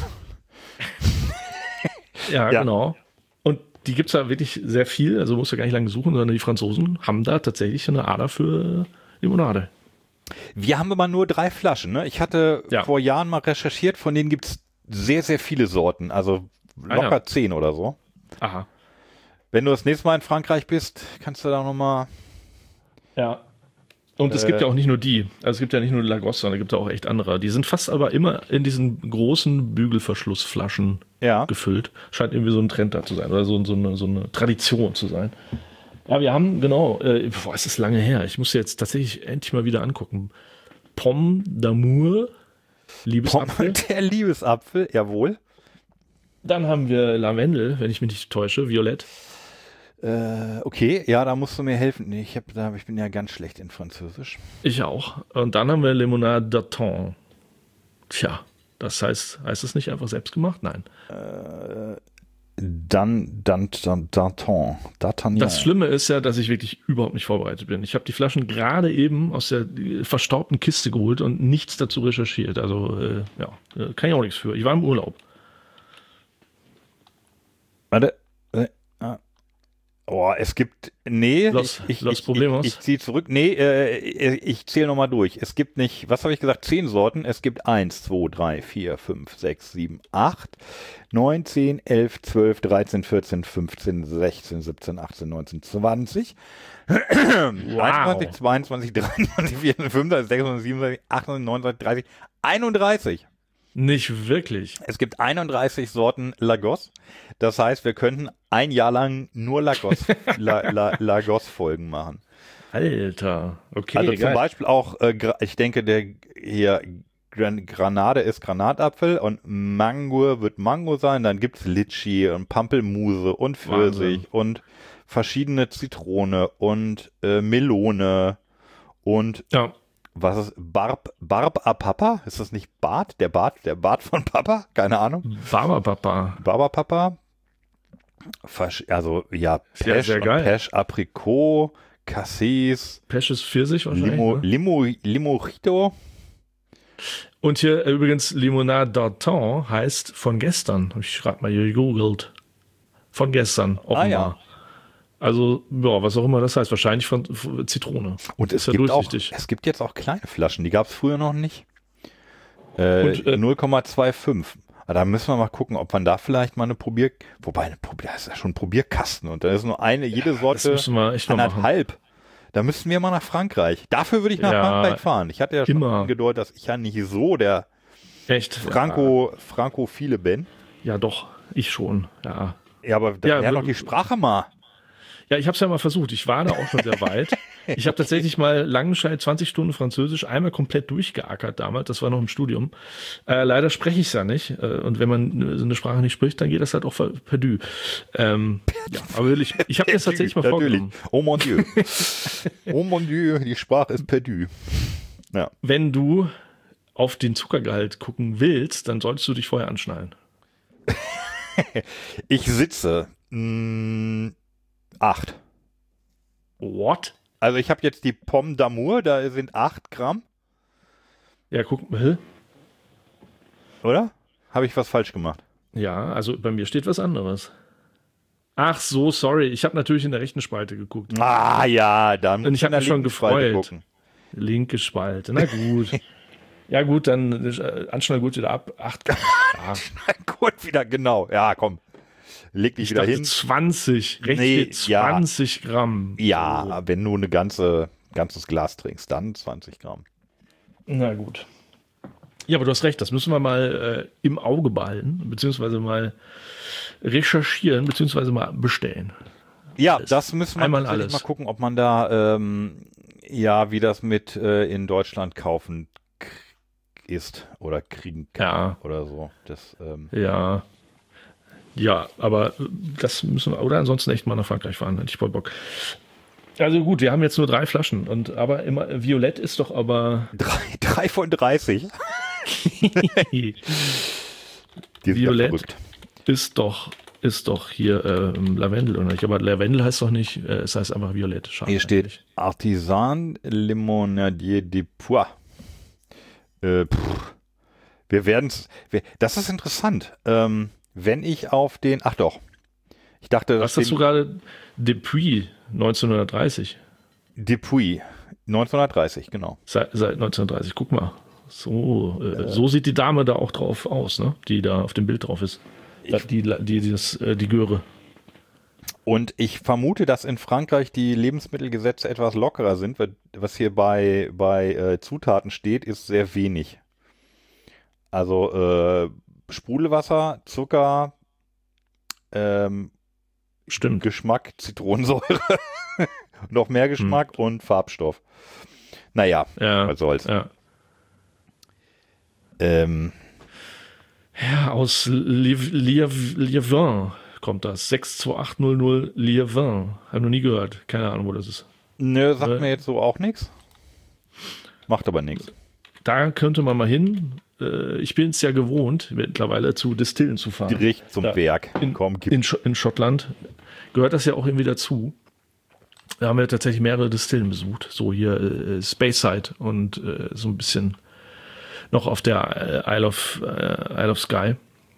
ja, ja. genau. Und die gibt es da wirklich sehr viel, also musst du gar nicht lange suchen, sondern die Franzosen haben da tatsächlich eine Ader für Limonade. Wir haben immer nur drei Flaschen, ne? Ich hatte Ja. vor Jahren mal recherchiert, von denen gibt es sehr, sehr viele Sorten. Also locker Ah, ja. zehn oder so. Aha. Wenn du das nächste Mal in Frankreich bist, kannst du da nochmal. Ja. Und es Äh, gibt ja auch nicht nur die. Also es gibt ja nicht nur Lagos, sondern es gibt ja auch echt andere. Die sind fast aber immer in diesen großen Bügelverschlussflaschen Ja. gefüllt. Scheint irgendwie so ein Trend da zu sein oder so, so, eine, so eine Tradition zu sein. Ja, wir haben, genau, äh, boah, es ist lange her. Ich muss jetzt tatsächlich endlich mal wieder angucken. Pomme d'amour, Liebesapfel. Der Liebesapfel, jawohl. Dann haben wir Lavendel, wenn ich mich nicht täusche, Violett. Äh, okay, ja, da musst du mir helfen. Nee, ich, hab, da, ich bin ja ganz schlecht in Französisch. Ich auch. Und dann haben wir Limonade d'Arton. Tja, das heißt, heißt es nicht einfach selbst gemacht? Nein. Dann, dann, dann, Danton. D'Artagnan. Das Schlimme ist ja, dass ich wirklich überhaupt nicht vorbereitet bin. Ich habe die Flaschen gerade eben aus der äh, verstaubten Kiste geholt und nichts dazu recherchiert. Also, äh, ja, äh, kann ich auch nichts für. Ich war im Urlaub. Warte. Äh, ah. Oh, es gibt. Nee, Los- ich, ich, Los ich, Problemos. ich, ich ziehe zurück. Nee, äh, ich, ich zähle nochmal durch. Es gibt nicht, was habe ich gesagt, zehn Sorten. Es gibt eins, zwei, drei, vier, fünf, sechs, sieben, acht, neun, zehn, elf, zwölf, dreizehn, vierzehn, fünfzehn, sechzehn, siebzehn, achtzehn, neunzehn, zwanzig, einundzwanzig, zweiundzwanzig, dreiundzwanzig, vierundzwanzig, fünfundzwanzig, sechsundzwanzig, siebenundzwanzig, achtundzwanzig, neunundzwanzig, dreißig, einunddreißig. Nicht wirklich. Es gibt einunddreißig Sorten Lagos. Das heißt, wir könnten ein Jahr lang nur Lagos, La, La, Lagos-Folgen machen. Alter. Okay, Also zum geil. Beispiel auch, äh, Gra- ich denke, der hier Gran Granade ist Granatapfel und Mango wird Mango sein. Dann gibt's Litschi und Pampelmuse und Pfirsich Wahnsinn. und verschiedene Zitrone und äh, Melone und Ja, was ist Barb, Barb a Papa? Ist das nicht Bart? Der Bart, der Bart von Papa? Keine Ahnung. Barberpapa. Barberpapa. Versch- Also, ja, Sehr, Pesch, sehr und geil. Pesch, Aprikot, Cassis, Pesches Pfirsich wahrscheinlich. Limo, ne? Limo, Limojito. Und hier äh, übrigens Limonade d'Arton heißt von gestern. Habe ich gerade mal gegoogelt. Von gestern, offenbar. Ah, ja. Also, ja, was auch immer das heißt. Wahrscheinlich von von Zitrone. Und es Ist ja gibt, auch, durchsichtig. es gibt jetzt auch kleine Flaschen, die gab es früher noch nicht. Äh, Und, äh, null Komma fünfundzwanzig. Aber da müssen wir mal gucken, ob man da vielleicht mal eine Probier... Wobei, eine Probier, das ist ja schon ein Probierkasten und da ist nur eine, jede Das Sorte müssen wir echt mal machen. anderthalb. Da müssten wir mal nach Frankreich. Dafür würde ich nach Ja, Frankreich fahren. Ich hatte ja schon immer. angedeutet, dass ich ja nicht so der Echt? Franco, Frankophile bin. Ja, doch. Ich schon. Ja. Ja, aber da Ja, lern w- doch die Sprache mal. Ja, ich habe es ja mal versucht. Ich war da auch schon sehr weit. Ich habe tatsächlich mal Langenscheid zwanzig Stunden Französisch einmal komplett durchgeackert damals. Das war noch im Studium. Äh, leider spreche ich es ja nicht. Äh, und wenn man so eine Sprache nicht spricht, dann geht das halt auch per- perdu. Ähm, ja, aber ich, ich habe mir das tatsächlich mal Natürlich. vorgenommen. Oh mon Dieu. Oh mon Dieu, die Sprache ist perdu. Ja. Wenn du auf den Zuckergehalt gucken willst, dann solltest du dich vorher anschnallen. Ich sitze mh, acht. What? Also ich habe jetzt die Pomme d'Amour, da sind acht Gramm. Ja, guck mal. Oder? Habe ich was falsch gemacht? Ja, also bei mir steht was anderes. Ach so, sorry. Ich habe natürlich in der rechten Spalte geguckt. Ah ja, dann Und ich habe mich schon gefreut. Gucken. Linke Spalte, na gut. Ja gut, dann äh, anschnell gut wieder ab. Acht Gramm. Ja. Gut wieder, genau. Ja, komm. Leg dich Ich wieder dachte hin. zwanzig, rechts Nee, steht zwanzig Gramm. Ja, So. wenn du eine ganze, ganzes Glas trinkst, dann zwanzig Gramm. Na gut. Ja, aber du hast recht, das müssen wir mal äh, im Auge behalten, beziehungsweise mal recherchieren, beziehungsweise mal bestellen. Ja, Alles. das müssen wir Einmal tatsächlich alles. mal gucken, ob man da, ähm, ja, wie das mit äh, in Deutschland kaufen k- ist oder kriegen kann Ja. oder so. Das, ähm, Ja. Ja, aber äh, das müssen wir, oder ansonsten echt mal nach Frankreich fahren, hätte ich voll Bock. Also gut, wir haben jetzt nur drei Flaschen, und aber immer, äh, Violett ist doch aber. drei, drei von dreißig. Die sind ja Violett verrückt. ist doch, ist doch hier ähm, Lavendel, oder nicht? Aber Lavendel heißt doch nicht, äh, es heißt einfach Violett. Schade Hier steht eigentlich. Artisan Limonadier de Poix. Äh, pff. Wir werden es. Das ist interessant. Ähm, wenn ich auf den. Ach doch. Ich dachte, Was hast du gerade? Depuis neunzehnhundertdreißig. Depuis. neunzehnhundertdreißig, genau. Seit, seit neunzehnhundertdreißig. Guck mal. So, äh, so sieht die Dame da auch drauf aus, ne? Die da auf dem Bild drauf ist. Da, die, die, die, das, äh, die Göre. Und ich vermute, dass in Frankreich die Lebensmittelgesetze etwas lockerer sind. weil- Was hier bei, bei äh, Zutaten steht, ist sehr wenig. Also äh, Sprudelwasser, Zucker, ähm, Stimmt. Geschmack, Zitronensäure, noch mehr Geschmack und Farbstoff. Naja, Ja, was soll's. ja. Ähm, Ja, aus Liv- Liv- Liévin kommt das. sechs zwei acht null null Liévin. Hab noch nie gehört. Keine Ahnung, wo das ist. nö, sagt Äh. mir jetzt so auch nichts. Macht aber nichts. Da könnte man mal hin. Äh, Ich bin es ja gewohnt, mittlerweile zu Distillen zu fahren. Direkt zum Ja. Werk. In, Komm, gib. in, Sch in Schottland gehört das ja auch irgendwie dazu. Da haben wir tatsächlich mehrere Distillen besucht. So hier äh, Speyside und äh, so ein bisschen noch auf der äh, Isle of, äh, Isle of Skye.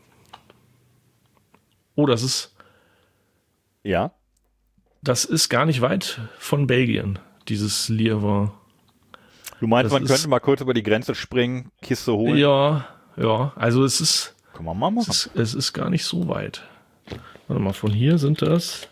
Oh, das ist, Ja. das ist gar nicht weit von Belgien, dieses Liévin. Du meinst, Das man ist- könnte mal kurz über die Grenze springen, Kiste holen? Ja, ja, also es ist, Kann man mal es machen. ist, es ist gar nicht so weit. Warte mal, von hier sind das,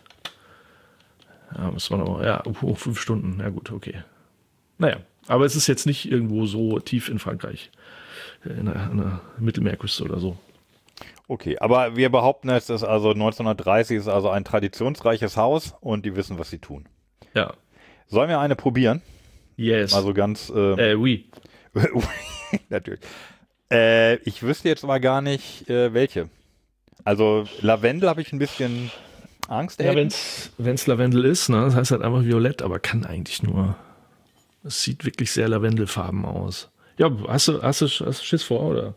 ja, müssen wir noch, ja, oh, fünf Stunden, ja gut, okay. Naja, aber es ist jetzt nicht irgendwo so tief in Frankreich, in der, in der Mittelmeerküste oder so. Okay, aber wir behaupten jetzt, dass also neunzehnhundertdreißig ist also ein traditionsreiches Haus und die wissen, was sie tun. Ja, Sollen wir eine probieren? yes, Also ganz, äh, äh, oui. natürlich. Äh, ich wüsste jetzt mal gar nicht, äh, welche. Also Lavendel habe ich ein bisschen Angst. Ja, ey. wenn es Lavendel ist, ne, das heißt halt einfach Violett, aber kann eigentlich nur, es sieht wirklich sehr Lavendelfarben aus. Ja, hast du, hast du, hast du Schiss vor, oder?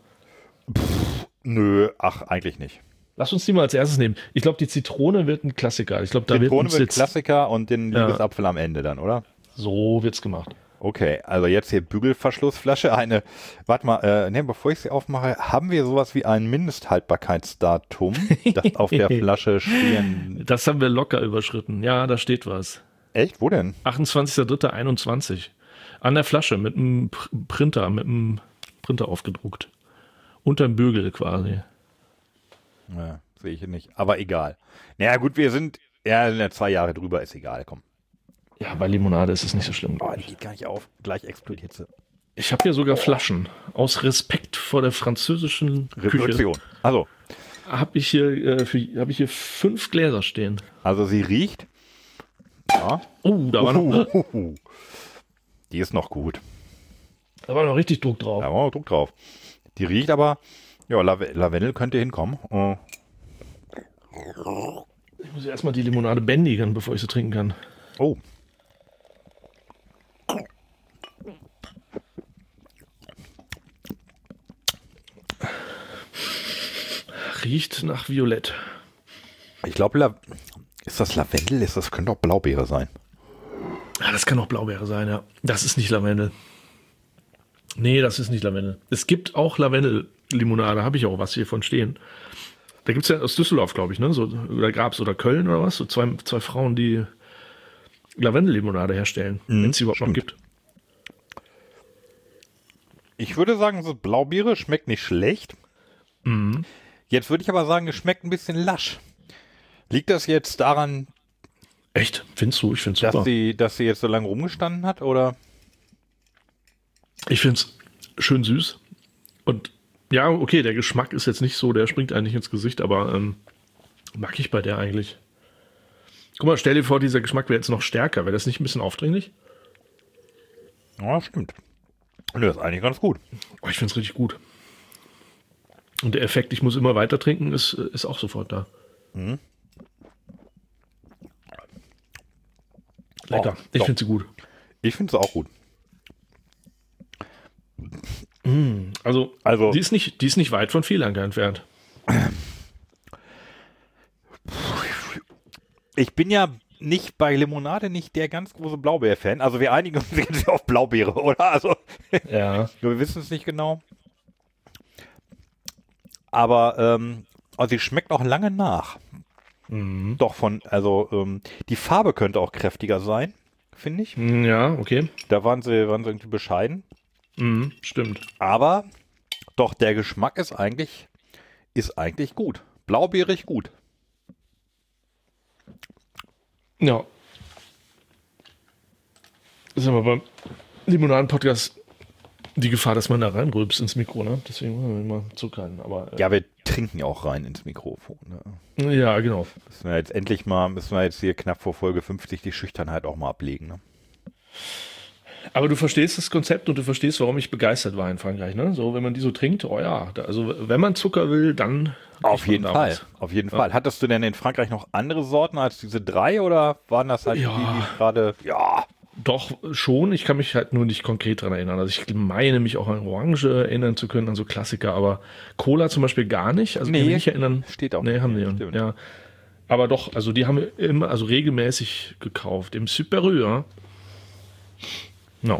Nö, ach, eigentlich nicht. Lass uns die mal als erstes nehmen. Ich glaube, die Zitrone wird ein Klassiker. Ich glaube, da wird Zitrone uns wird jetzt, Klassiker und den Ja. Liebesapfel am Ende dann, oder? so wird's gemacht. Okay, also jetzt hier Bügelverschlussflasche, eine, warte mal, äh, ne, bevor ich sie aufmache, haben wir sowas wie ein Mindesthaltbarkeitsdatum, das auf der Flasche stehen. Das haben wir locker überschritten. Ja, da steht was. Echt? Wo denn? achtundzwanzigster dritter einundzwanzig. An der Flasche mit einem Pr- Printer, mit einem Printer aufgedruckt. Unterm Bügel quasi. Ja, sehe ich hier nicht, aber egal. Naja, gut, wir sind, ja, sind ja zwei Jahre drüber, ist egal, komm. Ja, bei Limonade ist es nicht so schlimm. Oh, die geht gar nicht auf, gleich explodiert sie. Ich habe hier sogar Flaschen. Aus Respekt vor der französischen Küche Revolution. Also, habe ich, hier, äh, für- hab ich hier fünf Gläser stehen. also sie riecht. Ja. Oh, da war noch, Uhuhuhu. Die ist noch gut. da war noch richtig Druck drauf. Da war noch Druck drauf. Die riecht aber, ja, Lave- Lavendel könnte hinkommen. Äh, Ich muss erstmal die Limonade bändigen, bevor ich sie trinken kann. oh. Riecht nach Violett. Ich glaube, La ist das Lavendel? Ist das könnte auch Blaubeere sein. Ja, das kann auch Blaubeere sein, ja. Das ist nicht Lavendel. Nee, das ist nicht Lavendel. Es gibt auch Lavendel-Limonade, habe ich auch was hier von stehen. Da gibt es ja aus Düsseldorf, glaube ich, ne? So, oder Grabs oder Köln oder was? So zwei, zwei Frauen, die Lavendel-Limonade herstellen, Mhm, wenn es sie überhaupt noch gibt. Ich würde sagen, so Blaubeere schmeckt nicht schlecht. Mhm. Jetzt würde ich aber sagen, es schmeckt ein bisschen lasch. Liegt das jetzt daran, Echt? Findest du? Ich finde es dass super. sie, dass sie jetzt so lange rumgestanden hat, oder? Ich finde es schön süß. Und ja, okay, der Geschmack ist jetzt nicht so, der springt eigentlich ins Gesicht, aber ähm, mag ich bei der eigentlich. Guck mal, stell dir vor, dieser Geschmack wäre jetzt noch stärker. Wäre das nicht ein bisschen aufdringlich? Ja, stimmt. Nö, ist eigentlich ganz gut. Oh, ich finde es richtig gut. Und der Effekt, ich muss immer weiter trinken, ist, ist auch sofort da. Mhm. Lecker. Oh, ich doch. finde sie gut. Ich finde es auch gut. Also, Also- die, ist nicht, die ist nicht weit von Felanker entfernt. Ich bin ja nicht bei Limonade nicht der ganz große Blaubeer-Fan. Also wir einigen uns jetzt auf Blaubeere, oder? Also Ja. wir wissen es nicht genau. Aber ähm, also sie schmeckt auch lange nach. Mhm. Doch von, also ähm, die Farbe könnte auch kräftiger sein, finde ich. Ja, okay. Da waren sie, waren sie irgendwie bescheiden. Mhm, stimmt. Aber doch, der Geschmack ist eigentlich, ist eigentlich gut. Blaubeerig gut. Ja. Ist aber beim Limonaden-Podcast die Gefahr, dass man da reinrülpst ins Mikro, ne? Deswegen müssen wir mal zurückhalten. Aber, äh, Ja, wir trinken ja auch rein ins Mikrofon. Ne? ja, genau. Müssen wir jetzt endlich mal, müssen wir jetzt hier knapp vor Folge fünfzig die Schüchternheit auch mal ablegen. Ne? Aber du verstehst das Konzept und du verstehst, warum ich begeistert war in Frankreich, ne? So, wenn man die so trinkt, oh ja, da, also wenn man Zucker will, dann Auf kriegt jeden man da Fall, was. auf jeden Fall. Hattest du denn in Frankreich noch andere Sorten als diese drei oder waren das halt Ja. die, die gerade, ja, Doch, schon. Ich kann mich halt nur nicht konkret dran erinnern. Also ich meine mich auch an Orange erinnern zu können, an so Klassiker, aber Cola zum Beispiel gar nicht. Also Nee, kann mich nicht erinnern. steht auch Nee, nicht. haben die. Stimmt. Ja. Aber doch, also die haben wir immer, also regelmäßig gekauft. Im Superieur. No.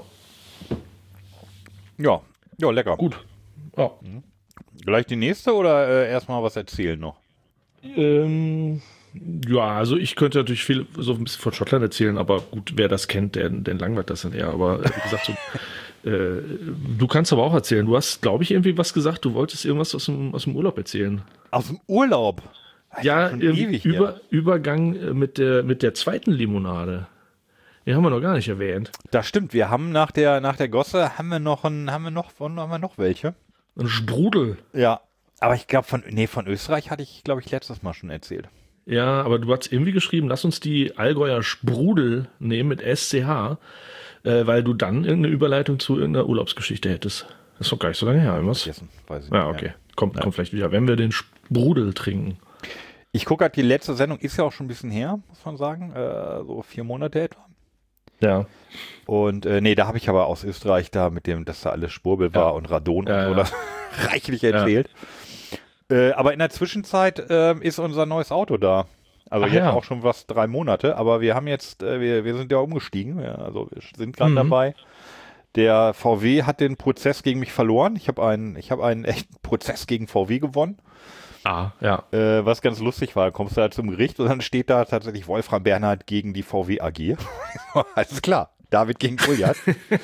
ja, ja, lecker. Gut. Ja. Gleich die nächste oder äh, erstmal was erzählen noch? Ähm, ja, also ich könnte natürlich viel so ein bisschen von Schottland erzählen, aber gut, wer das kennt, der, den langweilt das dann eher. Aber äh, wie gesagt, so, äh, du kannst aber auch erzählen. Du hast, glaube ich, irgendwie was gesagt. Du wolltest irgendwas aus dem, aus dem Urlaub erzählen. Aus dem Urlaub. Ja, schon irgendwie ewig über, her. Übergang äh, mit der, mit der zweiten Limonade. Den haben wir noch gar nicht erwähnt. Das stimmt, wir haben nach der, nach der Gosse, haben wir noch, ein, haben wir noch, haben wir noch welche? Ein Sprudel. Ja, aber ich glaube von, nee, von Österreich hatte ich, glaube ich, letztes Mal schon erzählt. Ja, aber du hast irgendwie geschrieben, lass uns die Allgäuer Sprudel nehmen mit S C H, äh, weil du dann irgendeine Überleitung zu irgendeiner Urlaubsgeschichte hättest. Das ist doch gar nicht so lange her, was? Vergessen, weiß ich Ja, nicht okay. mehr. Kommt, kommt vielleicht wieder. Wenn wir den Sprudel trinken. Ich gucke halt, die letzte Sendung ist ja auch schon ein bisschen her, muss man sagen, äh, so vier Monate etwa. Ja. Und äh, nee, da habe ich aber aus Österreich da mit dem, dass da alles Spurbel war und Radon Ja, und so, ja. das reichlich erzählt. Äh, aber in der Zwischenzeit äh, ist unser neues Auto da. Also Ach jetzt ja. auch schon was drei Monate, aber wir haben jetzt, äh, wir, wir sind ja umgestiegen, ja, also wir sind gerade Mhm. dabei. Der V W hat den Prozess gegen mich verloren. Ich habe einen, ich habe einen echten Prozess gegen V W gewonnen. Ah, ja. Äh, was ganz lustig war, kommst du da zum Gericht und dann steht da tatsächlich Wolfram Bernhard gegen die V W A G. Alles klar, David gegen Goliath.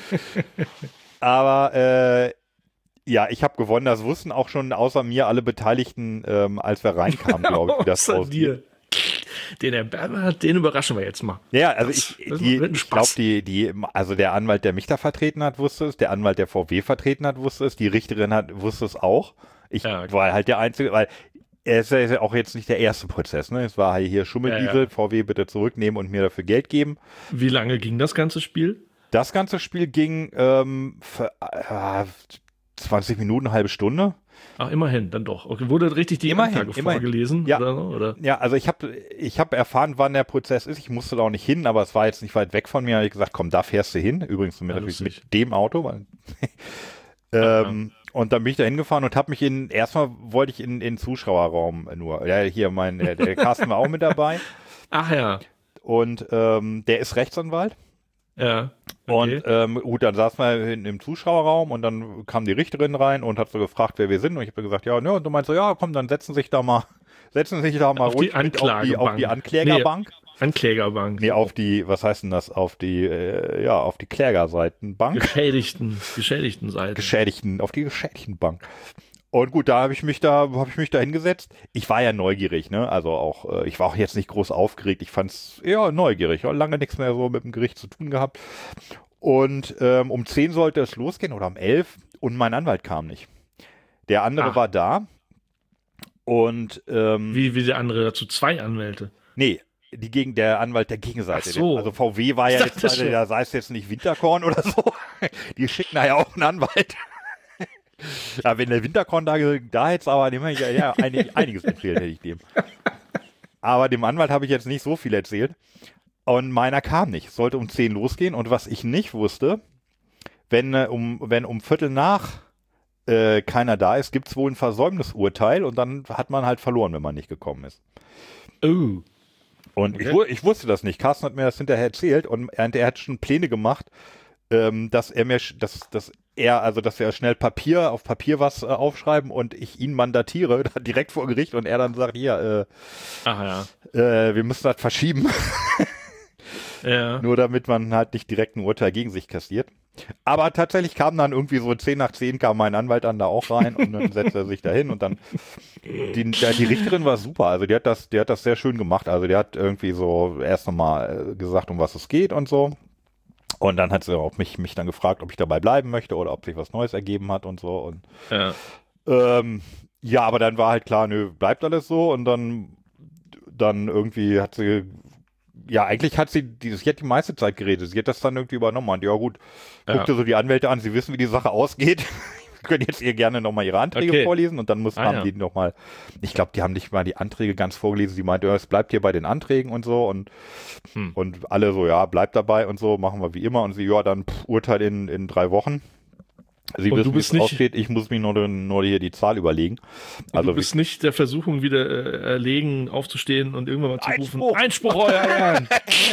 Aber äh, ja, ich habe gewonnen, das wussten auch schon außer mir alle Beteiligten, ähm, als wir reinkamen, glaube ich, wie das Außer aussieht. dir. Den Herr Bernhard, den überraschen wir jetzt mal. Ja, also Das- ich, das die, wird ein ich glaube, Spaß. die, die, also der Anwalt, der mich da vertreten hat, wusste es, der Anwalt, der V W vertreten hat, wusste es, die Richterin hat, wusste es auch. Ich Ja, okay. war halt der Einzige, weil er ist ja auch jetzt nicht der erste Prozess, ne? Es war hier Schummeldiesel, Ja, ja. V W bitte zurücknehmen und mir dafür Geld geben. Wie lange ging das ganze Spiel? Das ganze Spiel ging ähm, für äh, zwanzig Minuten, eine halbe Stunde. Ach, immerhin, dann doch. Okay, wurde richtig die Immerhin, Anklage immerhin. vorgelesen? Ja. Oder so? Oder? Ja, also ich habe ich hab erfahren, wann der Prozess ist. Ich musste da auch nicht hin, aber es war jetzt nicht weit weg von mir. Da habe ich gesagt, komm, da fährst du hin. Übrigens mit, Ja, natürlich lustig. mit dem Auto. Weil ähm, und dann bin ich da hingefahren und habe mich in, erstmal wollte ich in den Zuschauerraum nur. Ja, hier mein, der, der Carsten war auch mit dabei. Ach ja. Und ähm, der ist Rechtsanwalt. Ja. Und Okay. ähm, gut, dann saßen wir hinten im Zuschauerraum und dann kam die Richterin rein und hat so gefragt, wer wir sind. Und ich habe gesagt, ja, ne, und du meinst so, ja, komm, dann setzen Sie sich da mal, setzen Sie sich da mal Auf die ruhig mit auf die, auf die Anklagebank. Anklägerbank. Anklägerbank. Nee, auf die, was heißt denn das, auf die, äh, ja, auf die Klägerseitenbank. Geschädigten, geschädigten Seite. Geschädigten, auf die Geschädigtenbank. Und gut, da habe ich mich da, habe ich mich da hingesetzt. Ich war ja neugierig, ne? Also auch, äh, ich war auch jetzt nicht groß aufgeregt. Ich fand's eher neugierig. Hab lange nichts mehr so mit dem Gericht zu tun gehabt. Und ähm, um zehn sollte es losgehen oder um elf und mein Anwalt kam nicht. Der andere Ach. war da. Und ähm, Wie, wie der andere dazu zwei Anwälte. nee, die gegen der Anwalt der Gegenseite. Ach so. Also V W war ja Ich jetzt, dachte schon. da sei es jetzt nicht Winterkorn oder so. Die schicken da ja auch einen Anwalt. Ja, wenn der Winterkorn da, da hätte es aber dem hätte ich ja einig, einiges erzählt, hätte ich dem. Aber dem Anwalt habe ich jetzt nicht so viel erzählt. Und meiner kam nicht. Es sollte um zehn losgehen. Und was ich nicht wusste, wenn, äh, um, wenn um Viertel nach äh, keiner da ist, gibt es wohl ein Versäumnisurteil und dann hat man halt verloren, wenn man nicht gekommen ist. Oh. Und Okay. ich, wu- ich wusste das nicht. Carsten hat mir das hinterher erzählt und er, er hat schon Pläne gemacht, ähm, dass er mir, sch- dass, dass er, also dass er schnell Papier, auf Papier was äh, aufschreiben und ich ihn mandatiere, direkt vor Gericht und er dann sagt, hier, Ach äh, äh, wir müssen das verschieben, ja. Ja. nur damit man halt nicht direkt ein Urteil gegen sich kassiert. Aber tatsächlich kam dann irgendwie so zehn nach zehn kam mein Anwalt dann da auch rein und dann setzte er sich da hin und dann die, der, die Richterin war super, also die hat das, die hat das sehr schön gemacht, also die hat irgendwie so erst nochmal gesagt, um was es geht und so und dann hat sie auch mich, mich dann gefragt, ob ich dabei bleiben möchte oder ob sich was Neues ergeben hat und so und Ja. ähm, ja, aber dann war halt klar, nö, bleibt alles so und dann dann irgendwie hat sie ja, eigentlich hat sie, die, sie hat die meiste Zeit geredet. Sie hat das dann irgendwie übernommen. Und ja, gut, guckte Ja. so die Anwälte an, sie wissen, wie die Sache ausgeht. Wir können jetzt ihr gerne nochmal ihre Anträge Okay. vorlesen und dann muss, Ah, haben ja. die nochmal, ich glaube, die haben nicht mal die Anträge ganz vorgelesen. Sie meinte, ja, es bleibt hier bei den Anträgen und so und, Hm. und alle so, ja, bleibt dabei und so, machen wir wie immer. Und sie, ja, dann pff, Urteil in, in drei Wochen. Sie Und du wissen, wie bist es nicht- aussteht. Ich muss mich nur, nur hier die Zahl überlegen. Und Also du bist nicht der Versuchung wieder äh, erlegen, aufzustehen und irgendwann mal zu Einspruch. rufen, Einspruch, euer Ehren.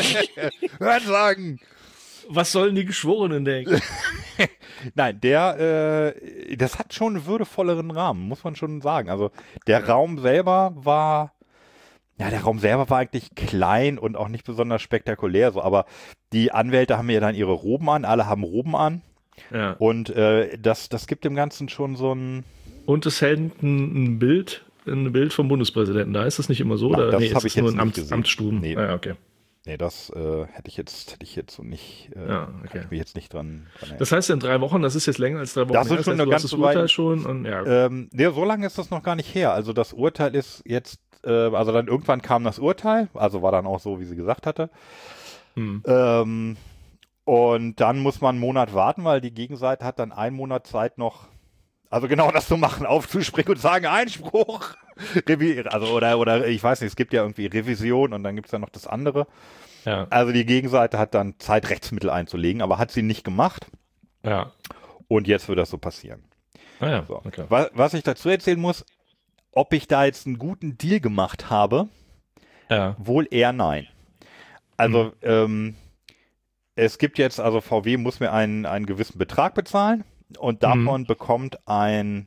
Hören sagen! Was sollen die Geschworenen denken? Nein, der, äh, das hat schon einen würdevolleren Rahmen, muss man schon sagen. Also der Raum selber war, ja, der Raum selber war eigentlich klein und auch nicht besonders spektakulär, so, aber die Anwälte haben ja dann ihre Roben an, alle haben Roben an Ja. und äh, das, das gibt dem Ganzen schon so ein, Und es hängt ein, ein Bild, ein Bild vom Bundespräsidenten. Da ist das nicht immer so, Nein, oder? das nee, hab es ich ist nur jetzt ein nicht Amts, gesehen. Amtsstuben. Nee. Ah, ja, okay. nee, das äh, hätte ich jetzt, hätte ich jetzt so nicht, äh, Ja, kann okay. ich mich jetzt nicht dran, dran erinnern. Das heißt, in drei Wochen, das ist jetzt länger als drei Wochen. Das ist her, schon heißt, eine du hast ganze das Urteil Weile- schon und ja. Ähm, nee, so lange ist das noch gar nicht her. Also das Urteil ist jetzt, äh, also dann irgendwann kam das Urteil, also war dann auch so, wie sie gesagt hatte. Hm. Ähm, und dann muss man einen Monat warten, weil die Gegenseite hat dann einen Monat Zeit noch, also genau das zu machen, aufzuspringen und sagen, Einspruch. Revi also oder, oder ich weiß nicht, es gibt ja irgendwie Revision und dann gibt es ja noch das andere. Ja, Also die Gegenseite hat dann Zeit, Rechtsmittel einzulegen, aber hat sie nicht gemacht ja. und jetzt wird das so passieren. Ah, ja. So. Okay. Was, was ich dazu erzählen muss, ob ich da jetzt einen guten Deal gemacht habe, Ja. wohl eher nein. Also ähm, es gibt jetzt, also V W muss mir einen, einen gewissen Betrag bezahlen und davon bekommt ein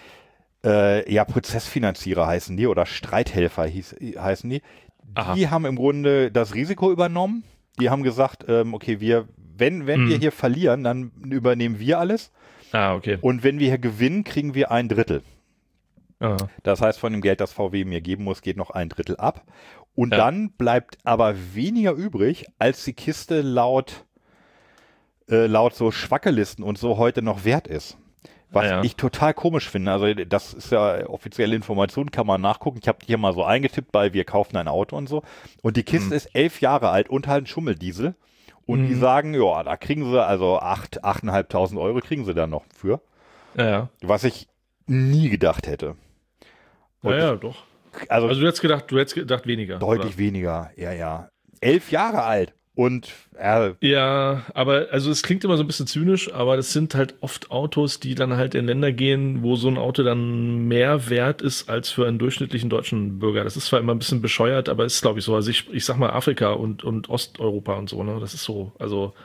äh, ja, Prozessfinanzierer heißen die oder Streithelfer hieß, heißen die. Aha. Die haben im Grunde das Risiko übernommen. Die haben gesagt, ähm, okay, wir, wenn, wenn Mhm. wir hier verlieren, dann übernehmen wir alles. Ah, okay. Und wenn wir hier gewinnen, kriegen wir ein Drittel. Ah. Das heißt, von dem Geld, das V W mir geben muss, geht noch ein Drittel ab. Und Ja. dann bleibt aber weniger übrig, als die Kiste laut, äh, laut so Schwackelisten und so heute noch wert ist. Was Ah, ja. ich total komisch finde. Also das ist ja offizielle Information, kann man nachgucken. Ich habe die hier mal so eingetippt bei Wir kaufen ein Auto und so. Und die Kiste Mhm. ist elf Jahre alt und halt ein Schummeldiesel. Und die Mhm. sagen, ja, da kriegen sie also acht, achteinhalbtausend Euro kriegen sie dann noch für. Ja, ja. Was ich nie gedacht hätte. Und Ja, ja, doch. Also, Also du hättest gedacht, du hättest gedacht weniger. deutlich weniger, ja, ja. Elf Jahre alt. Und äh, Ja, aber also es klingt immer so ein bisschen zynisch, aber das sind halt oft Autos, die dann halt in Länder gehen, wo so ein Auto dann mehr wert ist als für einen durchschnittlichen deutschen Bürger. Das ist zwar immer ein bisschen bescheuert, aber ist glaube ich so. Also ich, ich sag mal Afrika und, und Osteuropa und so, ne? Das ist so, also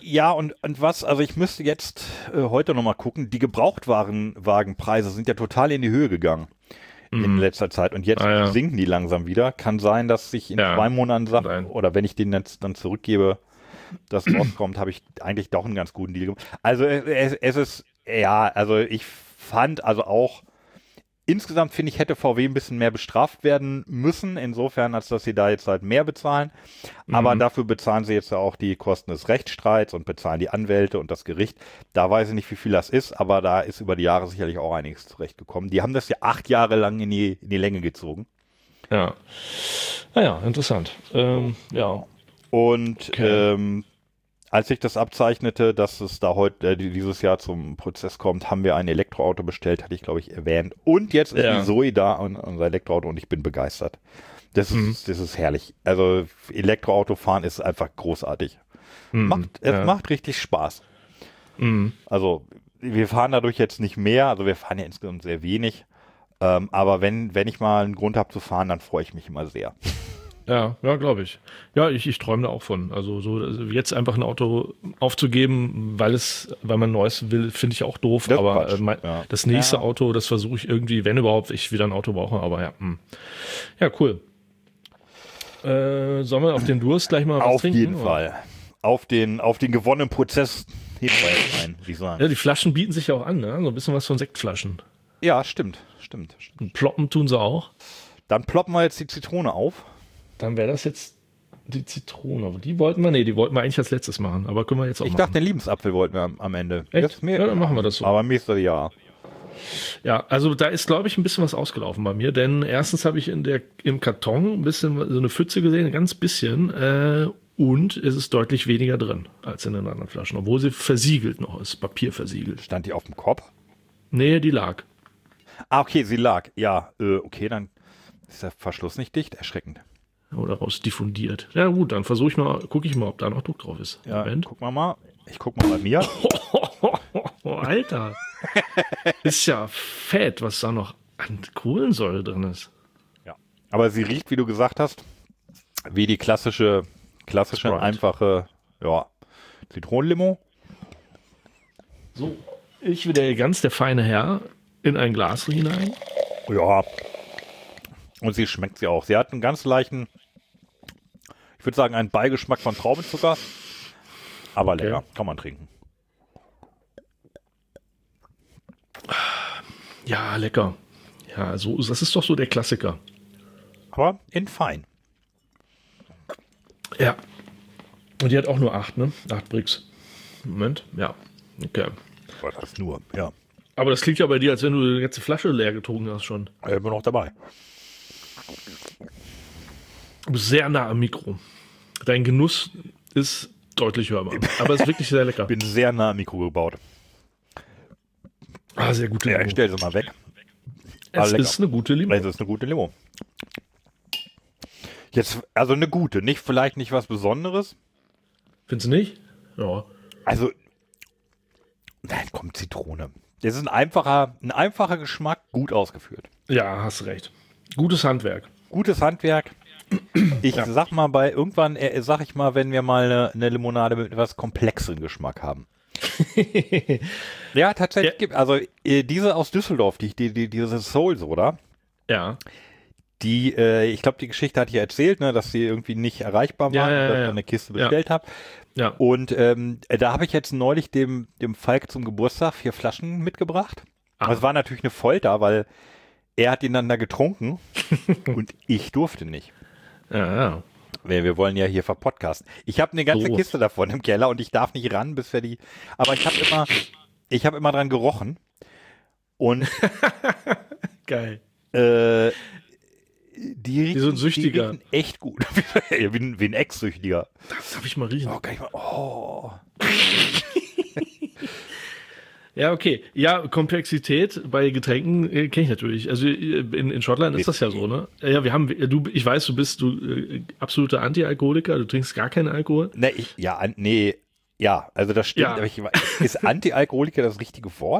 Ja, und, und was, also ich müsste jetzt äh, heute nochmal gucken, die Gebrauchtwagenpreise sind ja total in die Höhe gegangen mhm. in letzter Zeit und jetzt ah, ja. sinken die langsam wieder. Kann sein, dass ich in ja. zwei Monaten sage, oder wenn ich den jetzt dann zurückgebe, das rauskommt, habe ich eigentlich doch einen ganz guten Deal gemacht. Also es, es ist, ja, also ich fand also auch, insgesamt finde ich, hätte V W ein bisschen mehr bestraft werden müssen, insofern, als dass sie da jetzt halt mehr bezahlen. Aber mhm. dafür bezahlen sie jetzt ja auch die Kosten des Rechtsstreits und bezahlen die Anwälte und das Gericht. Da weiß ich nicht, wie viel das ist, aber da ist über die Jahre sicherlich auch einiges zurechtgekommen. Die haben das ja acht Jahre lang in die, in die Länge gezogen. Ja. Naja, interessant. Ähm, ja. Und okay. ähm, als sich das abzeichnete, dass es da heute äh, dieses Jahr zum Prozess kommt, haben wir ein Elektroauto bestellt, hatte ich glaube ich erwähnt. Und jetzt ist ja. die Zoe da, und, unser Elektroauto, und ich bin begeistert. Das, mhm. ist, das ist herrlich. Also Elektroauto fahren ist einfach großartig. Mhm. Macht, es ja. macht richtig Spaß. Mhm. Also wir fahren dadurch jetzt nicht mehr, also wir fahren ja insgesamt sehr wenig. Ähm, aber wenn, wenn ich mal einen Grund habe zu fahren, dann freue ich mich immer sehr. Ja, ja, glaube ich. Ja, ich, ich träume da auch von. Also so also jetzt einfach ein Auto aufzugeben, weil es, weil man ein neues will, finde ich auch doof. Das aber äh, mein, ja. das nächste ja. Auto, das versuche ich irgendwie, wenn überhaupt, ich wieder ein Auto brauche. Aber ja, mh. ja, cool. Äh, sollen wir auf den Durst gleich mal was auf trinken? Auf jeden oder? Fall. Auf den, auf den gewonnenen Prozess ein, wie sagen. Ja, die Flaschen bieten sich ja auch an, ne? So ein bisschen was von Sektflaschen. Ja, stimmt, stimmt. stimmt. Und ploppen tun sie auch. Dann ploppen wir jetzt die Zitrone auf. Dann wäre das jetzt die Zitrone. Die wollten wir, nee, die wollten wir eigentlich als letztes machen. Aber können wir jetzt auch ich machen. Ich dachte, den Liebensapfel wollten wir am, am Ende. Echt? Mir, ja, dann machen wir das so. Aber mir ist das ja. Ja, also da ist, glaube ich, ein bisschen was ausgelaufen bei mir. Denn erstens habe ich in der, im Karton ein bisschen so eine Pfütze gesehen, ein ganz bisschen. Äh, und es ist deutlich weniger drin als in den anderen Flaschen. Obwohl sie versiegelt noch ist, Papier versiegelt. Stand die auf dem Kopf? Nee, die lag. Ah, okay, sie lag. Ja, äh, okay, dann ist der Verschluss nicht dicht. Erschreckend. Oder raus diffundiert. Ja gut, dann versuche ich mal, gucke ich mal, ob da noch Druck drauf ist. Ja, Moment. Guck mal mal. Ich guck mal bei mir. Oh, Alter. Ist ja fett, was da noch an Kohlensäure drin ist. Ja. Aber sie riecht, wie du gesagt hast, wie die klassische, klassische, Sprite. einfache, ja, Zitronenlimo. So, ich wieder ganz der feine Herr in ein Glas hinein. Ja. Und sie schmeckt sie auch. Sie hat einen ganz leichten, ich würde sagen, einen Beigeschmack von Traubenzucker. Aber okay. lecker, kann man trinken. Ja, lecker. Ja, so, das ist doch so der Klassiker. Aber in fein. Ja. Und die hat auch nur acht, ne? Acht Brix. Moment, ja. Okay. Aber das ist nur, ja. Aber das klingt ja bei dir, als wenn du die ganze Flasche leer getrunken hast schon. Ich bin noch dabei. Du bist sehr nah am Mikro. Dein Genuss ist deutlich hörbar. Aber es ist wirklich sehr lecker. Ich bin sehr nah am Mikro gebaut. Ah, sehr gute Limo. Ja, ich stelle sie mal weg. Es ist eine gute Limo. Es ist eine gute Limo. Jetzt, also eine gute, nicht vielleicht nicht was Besonderes. Findest du nicht? Ja. Also, nein, kommt Zitrone. Das ist ein einfacher, ein einfacher Geschmack, gut ausgeführt. Ja, hast recht. Gutes Handwerk. Gutes Handwerk. Ich ja. sag mal bei, irgendwann äh, sag ich mal, wenn wir mal eine, eine Limonade mit etwas komplexeren Geschmack haben. Ja, tatsächlich ja. gibt, also äh, diese aus Düsseldorf, die, die, die diese Soul Soda. Ja. Die, äh, ich glaube, die Geschichte hatte ich erzählt, ne, dass sie irgendwie nicht erreichbar war, ja, ja, dass ja. ich eine Kiste bestellt ja. habe. Ja. Und ähm, da habe ich jetzt neulich dem, dem Falk zum Geburtstag vier Flaschen mitgebracht. Ah. Das war natürlich eine Folter, weil er hat ihn dann da getrunken und ich durfte nicht. Ja, ja. Wir, wir wollen ja hier verpodcasten. Ich habe eine ganze so. Kiste davon im Keller und ich darf nicht ran, bis wir die. Aber ich habe immer, ich habe immer dran gerochen. Und geil. Äh, die riechen, wie so ein Süchtiger. Die riechen echt gut. wie, ein, wie ein Ex-Süchtiger. Darf ich mal riechen? Oh, kann ich mal. Oh. Ja, okay. Ja, Komplexität bei Getränken äh, kenne ich natürlich. Also in, in Schottland ist das ja so, ne? Ja, wir haben, du, ich weiß, du bist du äh, absoluter Anti-Alkoholiker, du trinkst gar keinen Alkohol. Ne, ich, ja, nee, ja, also das stimmt, ja. aber ich, ist Anti-Alkoholiker das richtige Wort?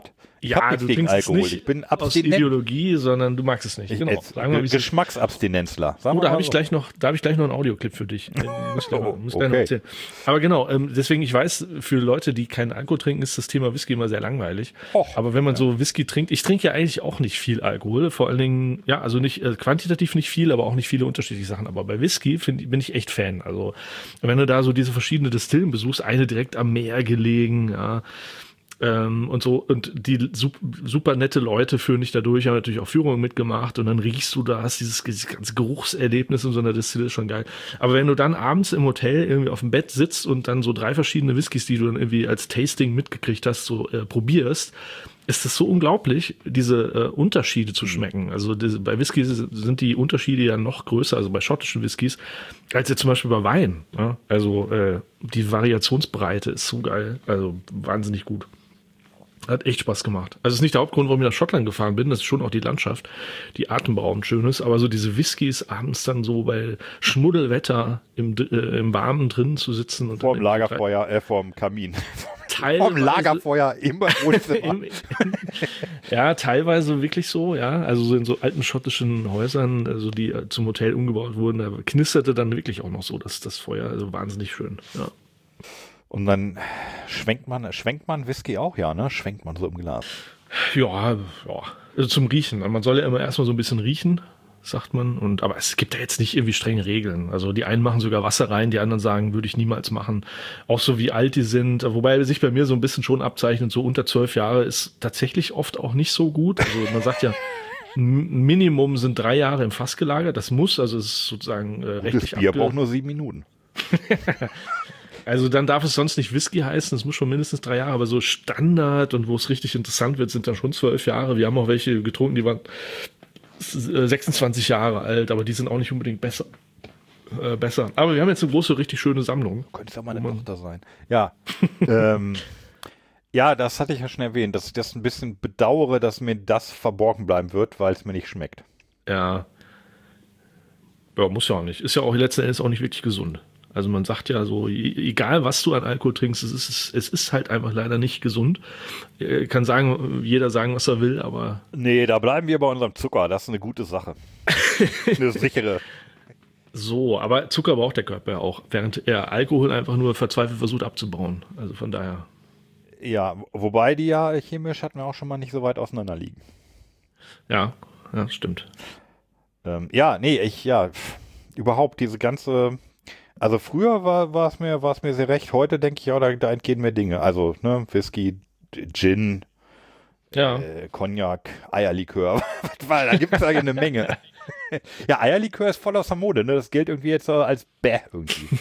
Ich ja, hab nichts du gegen trinkst es Alkohol. nicht Ich bin aus abstinent. Ideologie, sondern du magst es nicht. Ich, Genau. jetzt, Sagen wir, wie es ist. Geschmacksabstinenzler. Sagen Oh, wir da mal habe ich so. gleich noch, da habe ich gleich noch einen Audioclip für dich. Den muss ich gleich noch, muss ich gleich noch Okay. erzählen. Aber genau, ähm, deswegen, ich weiß, für Leute, die keinen Alkohol trinken, ist das Thema Whisky immer sehr langweilig. Och, Aber wenn man so Whisky trinkt, ich trinke ja eigentlich auch nicht viel Alkohol, vor allen Dingen, ja, also nicht äh, quantitativ nicht viel, aber auch nicht viele unterschiedliche Sachen. Aber bei Whisky find, bin ich echt Fan. Also wenn du da so diese verschiedenen Distillen besuchst, eine direkt am Meer gelegen, ja, Ähm, und so, und die super, super nette Leute führen dich da durch, haben natürlich auch Führungen mitgemacht und dann riechst du da, hast dieses, dieses ganze Geruchserlebnis in so einer Distille, ist schon geil. Aber wenn du dann abends im Hotel irgendwie auf dem Bett sitzt und dann so drei verschiedene Whiskys, die du dann irgendwie als Tasting mitgekriegt hast, so äh, probierst, ist es so unglaublich, diese äh, Unterschiede zu schmecken. Also diese, bei Whisky sind die Unterschiede ja noch größer, also bei schottischen Whiskys, als jetzt zum Beispiel bei Wein. Ja? Also äh, die Variationsbreite ist so geil, also wahnsinnig gut. Hat echt Spaß gemacht. Also es ist nicht der Hauptgrund, warum ich nach Schottland gefahren bin. Das ist schon auch die Landschaft, die atemberaubend schön ist. Aber so diese Whiskys abends dann so bei Schmuddelwetter im, äh, im Warmen drin zu sitzen. Und Vor dem Lagerfeuer, äh, vor dem Kamin. Teilweise, Vor dem Lagerfeuer im Wohnzimmer. im, ja, teilweise wirklich so, ja. Also so in so alten schottischen Häusern, also die äh, zum Hotel umgebaut wurden, da knisterte dann wirklich auch noch so das, das Feuer. Also wahnsinnig schön, ja. Und dann schwenkt man, schwenkt man Whisky auch, ja, ne? Schwenkt man so im Glas. Ja, ja. Also zum Riechen. Man soll ja immer erstmal so ein bisschen riechen, sagt man. Und, aber es gibt ja jetzt nicht irgendwie strenge Regeln. Also die einen machen sogar Wasser rein, die anderen sagen, würde ich niemals machen. Auch so wie alt die sind. Wobei sich bei mir so ein bisschen schon abzeichnet, so unter zwölf Jahre ist tatsächlich oft auch nicht so gut. Also man sagt ja, Minimum sind drei Jahre im Fass gelagert. Das muss, also es ist sozusagen äh, rechtlich Das Bier abge- braucht nur sieben Minuten. Also dann darf es sonst nicht Whisky heißen, es muss schon mindestens drei Jahre, aber so Standard und wo es richtig interessant wird, sind dann schon zwölf Jahre. Wir haben auch welche getrunken, die waren sechsundzwanzig Jahre alt, aber die sind auch nicht unbedingt besser. Äh, besser. Aber wir haben jetzt eine große, richtig schöne Sammlung. Könnte es auch meine Tochter sein. Ja. ähm, ja, das hatte ich ja schon erwähnt, dass ich das ein bisschen bedauere, dass mir das verborgen bleiben wird, weil es mir nicht schmeckt. Ja. Ja, muss ja auch nicht. Ist ja auch letzten Endes auch nicht wirklich gesund. Also man sagt ja so, egal was du an Alkohol trinkst, es ist, es ist halt einfach leider nicht gesund. Kann sagen, jeder sagen, was er will, aber... Nee, da bleiben wir bei unserem Zucker. Das ist eine gute Sache. Eine sichere. So, aber Zucker braucht der Körper ja auch, während er Alkohol einfach nur verzweifelt versucht abzubauen. Also von daher... Ja, wobei die ja chemisch hatten wir auch schon mal nicht so weit auseinander liegen. Ja, ja, stimmt. Ähm, ja, nee, ich, ja, pff, überhaupt diese ganze... Also früher war war es mir, war es mir sehr recht. Heute denke ich, ja, da, da entgehen mir Dinge. Also, ne, Whisky, Gin, Ja. äh, Cognac, Eierlikör. Weil da gibt es ja eine Menge. Ja, Eierlikör ist voll aus der Mode, ne? Das gilt irgendwie jetzt so als Bäh irgendwie.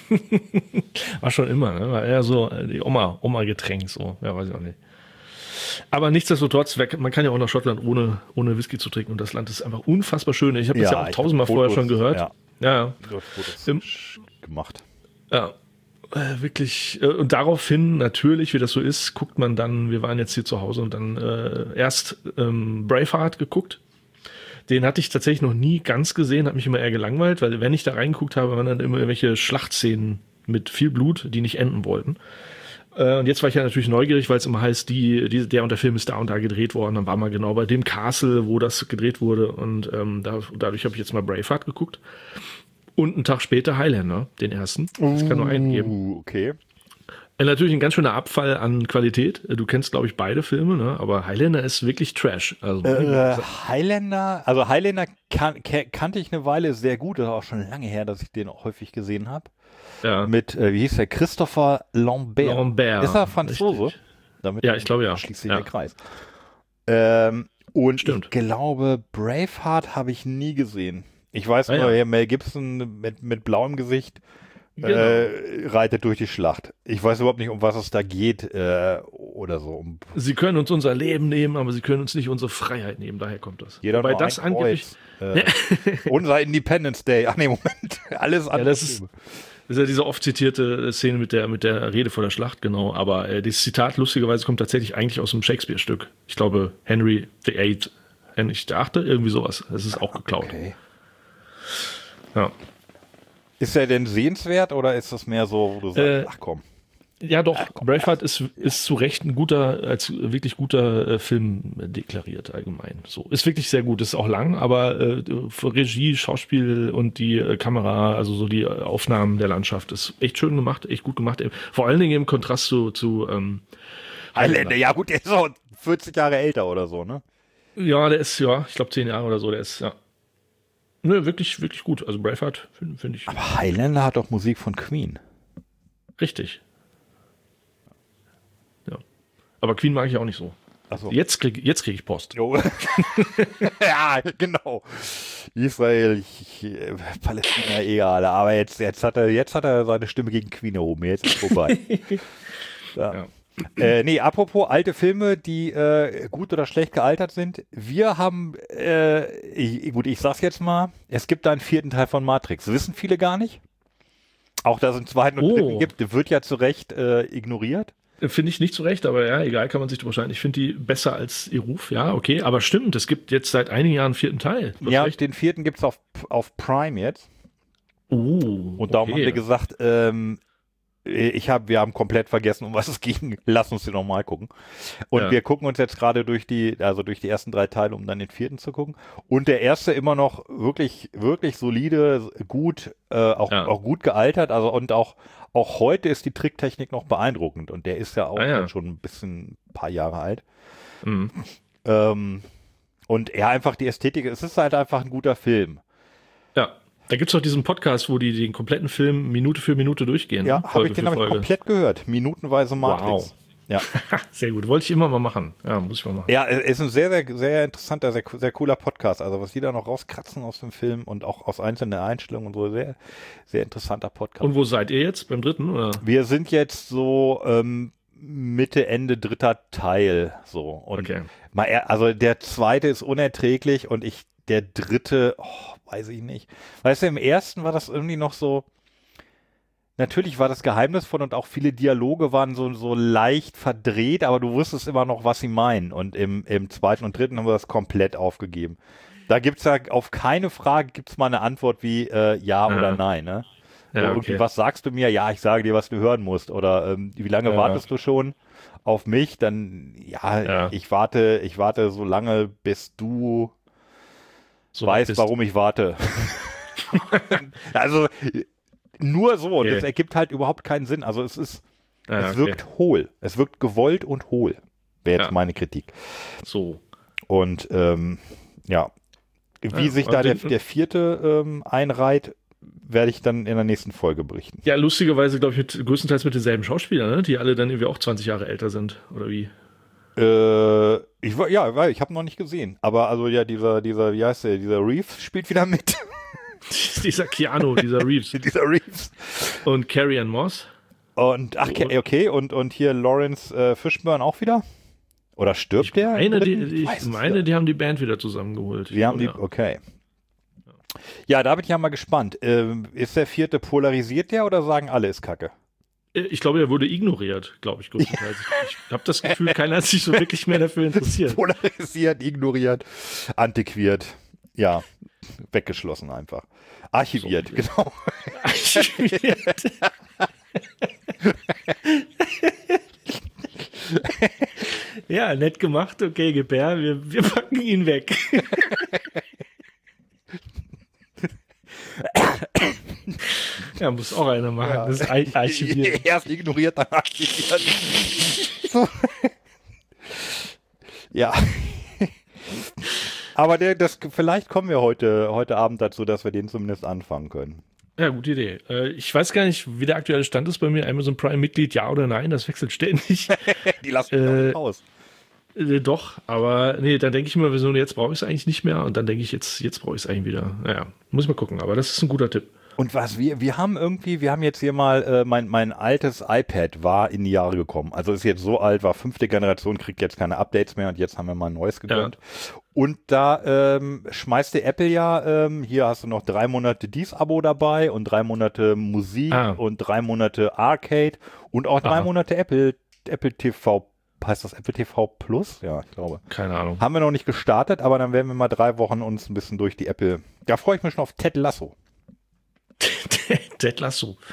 War schon immer, ne? War eher so äh, die Oma, Oma-Getränk, so. Ja, weiß ich auch nicht. Aber nichtsdestotrotz, wer- man kann ja auch nach Schottland ohne, ohne Whisky zu trinken und das Land ist einfach unfassbar schön. Ich habe das ja, Ja, auch ich tausendmal hab vorher Fotos, schon gehört. ja. Ja, ja. Du hast Fotos Im- sch- gemacht. Ja, äh, wirklich. Äh, und daraufhin, natürlich, wie das so ist, guckt man dann, wir waren jetzt hier zu Hause und dann äh, erst ähm, Braveheart geguckt. Den hatte ich tatsächlich noch nie ganz gesehen, hat mich immer eher gelangweilt, weil wenn ich da reingeguckt habe, waren dann immer irgendwelche Schlachtszenen mit viel Blut, die nicht enden wollten. Äh, und jetzt war ich ja natürlich neugierig, weil es immer heißt, die, die, der und der Film ist da und da gedreht worden. Dann war mal genau bei dem Castle, wo das gedreht wurde. Und ähm, da, dadurch habe ich jetzt mal Braveheart geguckt. Und einen Tag später Highlander, den ersten. Das kann nur einen geben. Uh, okay. Äh, Natürlich ein ganz schöner Abfall an Qualität. Äh, Du kennst, glaube ich, beide Filme, ne? Aber Highlander ist wirklich Trash. Also, Äh, Highlander, also Highlander kan ke- kannte ich eine Weile sehr gut. Das ist auch schon lange her, dass ich den auch häufig gesehen habe. ja. Mit, äh, wie hieß der? Christopher Lambert. Lambert, Ist er Franzose? richtig. Damit Ja, ich glaube, ja. schließt sich Ja. der Kreis. Ähm, und Stimmt. ich glaube, Braveheart habe ich nie gesehen. Ich weiß Ah, nur, ja. Mel Gibson mit, mit blauem Gesicht Genau. äh, reitet durch die Schlacht. Ich weiß überhaupt nicht, um was es da geht äh, oder so. Um, Sie können uns unser Leben nehmen, aber sie können uns nicht unsere Freiheit nehmen. Daher kommt das. jeder Wobei nur das ein angeblich... Kreuz. Äh, unser Independence Day. Ach nee, Moment. Alles andere. das ist- Das ist ja diese oft zitierte Szene mit der, mit der Rede vor der Schlacht, genau. Aber äh, dieses Zitat lustigerweise kommt tatsächlich eigentlich aus einem Shakespeare-Stück. Ich glaube, Henry the Eighth, Henry der Achte, irgendwie sowas. Das ist auch geklaut. Okay. Ja. Ist er denn sehenswert oder ist das mehr so, wo du sagst, Äh, ach komm. Ja, doch, Ach, komm, Braveheart ist, ist zu Recht ein guter, als wirklich guter äh, Film deklariert allgemein. So, ist wirklich sehr gut, ist auch lang, aber äh, Regie, Schauspiel und die äh, Kamera, also so die Aufnahmen der Landschaft ist echt schön gemacht, echt gut gemacht. Vor allen Dingen im Kontrast zu, zu ähm, Highlander. Ja gut, der ist auch vierzig Jahre älter oder so, ne? Ja, der ist, ja, ich glaube zehn Jahre oder so, der ist, ja. Nö, wirklich, wirklich gut. Also Braveheart finde find ich. Aber Highlander hat doch Musik von Queen. Richtig. Ja. Aber Queen mag ich auch nicht so. Ach so. Jetzt kriege jetzt krieg ich Post. Jo. Ja, genau. Israel, ich, Palästina, egal. Aber jetzt, jetzt, hat er, jetzt hat er seine Stimme gegen Queen erhoben. Jetzt ist vorbei. Ja. Ja. Äh, nee, apropos alte Filme, die äh, gut oder schlecht gealtert sind. Wir haben, äh, ich, gut, ich sag's jetzt mal, es gibt da einen vierten Teil von Matrix. Wissen viele gar nicht. Auch dass es einen zweiten und Oh. dritten gibt, wird ja zu Recht äh, ignoriert. Finde ich nicht zu Recht, aber ja, egal, kann man sich drüber streiten. Ich finde die besser als ihr Ruf, ja, okay. Aber stimmt, es gibt jetzt seit einigen Jahren einen vierten Teil. Du hast Ja, recht. den vierten gibt's auf, auf Prime jetzt. Uh, Und darum okay. haben wir gesagt, ähm, ich hab, wir haben komplett vergessen, um was es ging. Lass uns den nochmal gucken. Und Ja. wir gucken uns jetzt gerade durch die, also durch die ersten drei Teile, um dann den vierten zu gucken. Und der erste immer noch wirklich, wirklich solide, gut, äh, auch, Ja. auch gut gealtert. Also und auch, auch heute ist die Tricktechnik noch beeindruckend. Und der ist ja auch Ah, ja. dann schon ein bisschen, ein paar Jahre alt. Mhm. Ähm, und ja, einfach die Ästhetik, es ist halt einfach ein guter Film. Ja, da gibt es doch diesen Podcast, wo die den kompletten Film Minute für Minute durchgehen. Ja, ne? habe Folge ich den für hab ich Folge. komplett gehört. Minutenweise Matrix. Wow. Ja. Sehr gut, wollte ich immer mal machen. Ja, muss ich mal machen. Ja, ist ein sehr, sehr, sehr interessanter, sehr, sehr cooler Podcast. Also was die da noch rauskratzen aus dem Film und auch aus einzelnen Einstellungen und so, sehr, sehr interessanter Podcast. Und wo seid ihr jetzt? Beim dritten? Oder? Wir sind jetzt so ähm, Mitte, Ende dritter Teil. So. Und Okay. mal, ehr- also der zweite ist unerträglich und ich, der dritte, oh, weiß ich nicht. Weißt du, im ersten war das irgendwie noch so. Natürlich war das geheimnisvoll und auch viele Dialoge waren so, so leicht verdreht, aber du wusstest immer noch, was sie meinen. Und im, im zweiten und dritten haben wir das komplett aufgegeben. Da gibt's ja auf keine Frage gibt's mal eine Antwort wie äh, ja Ja. oder nein. Ne? Ja, Oder irgendwie, okay. was sagst du mir? Ja, ich sage dir, was du hören musst. Oder ähm, wie lange Ja. wartest du schon auf mich? Dann, ja, Ja. ich warte, ich warte so lange, bis du So weißt, bist- warum ich warte. Also nur so, und Okay. das ergibt halt überhaupt keinen Sinn. Also es ist, Ja, es okay. wirkt hohl. Es wirkt gewollt und hohl. Wäre jetzt Ja. meine Kritik. So. Und ähm, ja, wie Ja, sich aber da der, den- der vierte ähm, einreiht, werde ich dann in der nächsten Folge berichten. Ja, lustigerweise, glaube ich, mit, größtenteils mit denselben Schauspielern, ne? Die alle dann irgendwie auch zwanzig Jahre älter sind, oder wie? Äh, ich war, ja, weil ich habe noch nicht gesehen. Aber also ja, dieser, dieser, wie heißt der, dieser Reeves spielt wieder mit. Dieser Keanu, dieser Reeves. dieser Reeves. Und Carrie Ann Moss. Und ach, okay, okay. Und, und hier Lawrence äh, Fishburne auch wieder? Oder stirbt Ich der? im meine, die, dritten? ich weiß es meine gar die haben die Band wieder zusammengeholt. Wir haben die, Ja. okay. Ja, da bin ich ja mal gespannt. Ähm, ist der vierte, polarisiert der oder sagen alle ist Kacke? Ich glaube, er wurde ignoriert, glaube ich, größtenteils. Ich habe das Gefühl, keiner hat sich so wirklich mehr dafür interessiert. Polarisiert, ignoriert, antiquiert. Ja, weggeschlossen einfach. Archiviert, So. genau. Ja, nett gemacht, okay, gib her, wir, wir packen ihn weg. Ja, muss auch einer machen. Ja. Das ist Ar- archiviert. Erst ignoriert, dann archiviert. So. Ja. Aber der, das, vielleicht kommen wir heute, heute Abend dazu, dass wir den zumindest anfangen können. Ja, gute Idee. Äh, Ich weiß gar nicht, wie der aktuelle Stand ist bei mir. Amazon Prime-Mitglied, ja oder nein, das wechselt ständig. Die lassen mich Äh, auch nicht raus. Äh, Doch, aber nee, dann denke ich mir, so, jetzt brauche ich es eigentlich nicht mehr. Und dann denke ich, jetzt, jetzt brauche ich es eigentlich wieder. Naja, muss ich mal gucken. Aber das ist ein guter Tipp. Und was, wir, wir haben irgendwie, wir haben jetzt hier mal, äh, mein, mein altes iPad war in die Jahre gekommen. Also ist jetzt so alt, war fünfte Generation, kriegt jetzt keine Updates mehr und jetzt haben wir mal ein neues gegönnt. Und da ähm, schmeißt der Apple ja, ähm, hier hast du noch drei Monate dies Abo dabei und drei Monate Musik Ah. und drei Monate Arcade und auch drei Aha. Monate Apple, Apple T V. Heißt das Apple T V Plus? Ja, ich glaube. Keine Ahnung. Haben wir noch nicht gestartet, aber dann werden wir mal drei Wochen uns ein bisschen durch die Apple. Da freue ich mich schon auf Ted Lasso. Ted Lasso.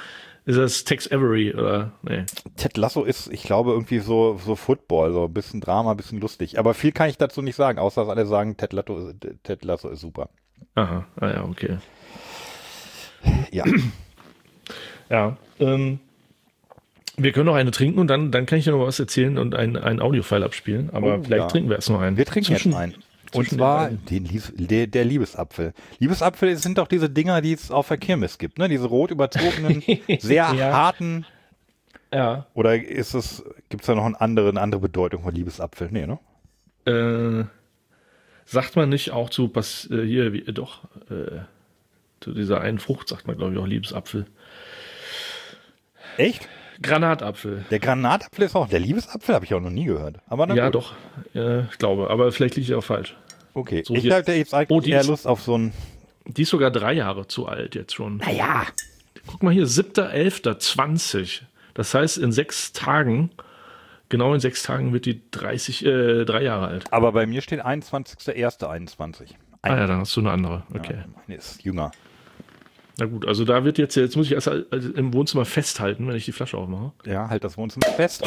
Ist das Tex Avery oder? Nee. Ted Lasso ist, ich glaube, irgendwie so, so Football, so ein bisschen Drama, ein bisschen lustig. Aber viel kann ich dazu nicht sagen, außer dass alle sagen, Ted Lasso, Ted Lasso ist super. Aha, ah ja, okay. Ja. Ja, ähm, wir können noch eine trinken und dann, dann kann ich dir noch was erzählen und ein, ein Audiofile abspielen. Aber Oh, vielleicht ja. trinken wir erst noch einen. Wir trinken Zwischen- jetzt einen. Und zwischen zwar den den Lies, der, der Liebesapfel. Liebesapfel sind doch diese Dinger, die es auf der Kirmes gibt, ne? Diese rot überzogenen, sehr Ja. harten. Ja, Oder ist es, gibt es da noch eine andere, eine andere Bedeutung von Liebesapfel? Nee, ne? äh, sagt man nicht auch zu, pass, äh, hier, wie, äh, doch, äh, zu dieser einen Frucht sagt man, glaube ich, auch Liebesapfel. Echt? Granatapfel. Der Granatapfel ist auch, der Liebesapfel habe ich auch noch nie gehört. Aber na Ja, gut. doch, äh, ich glaube, aber vielleicht liege ich auch falsch. Okay, So, ich hier- hatte jetzt eigentlich Oh, die eher ist- Lust auf so ein, Die ist sogar drei Jahre zu alt jetzt schon. naja, Guck mal hier, siebter elfter zwanzig. Das heißt, in sechs Tagen, genau in sechs Tagen wird die dreißig, äh, drei Jahre alt. aber bei mir steht einundzwanzigster erster einundzwanzig. Ah ja, dann hast du eine andere. Okay. Ja, meine ist jünger. Na gut, also da wird jetzt, jetzt muss ich erst also im Wohnzimmer festhalten, wenn ich die Flasche aufmache. Ja, halt das Wohnzimmer fest.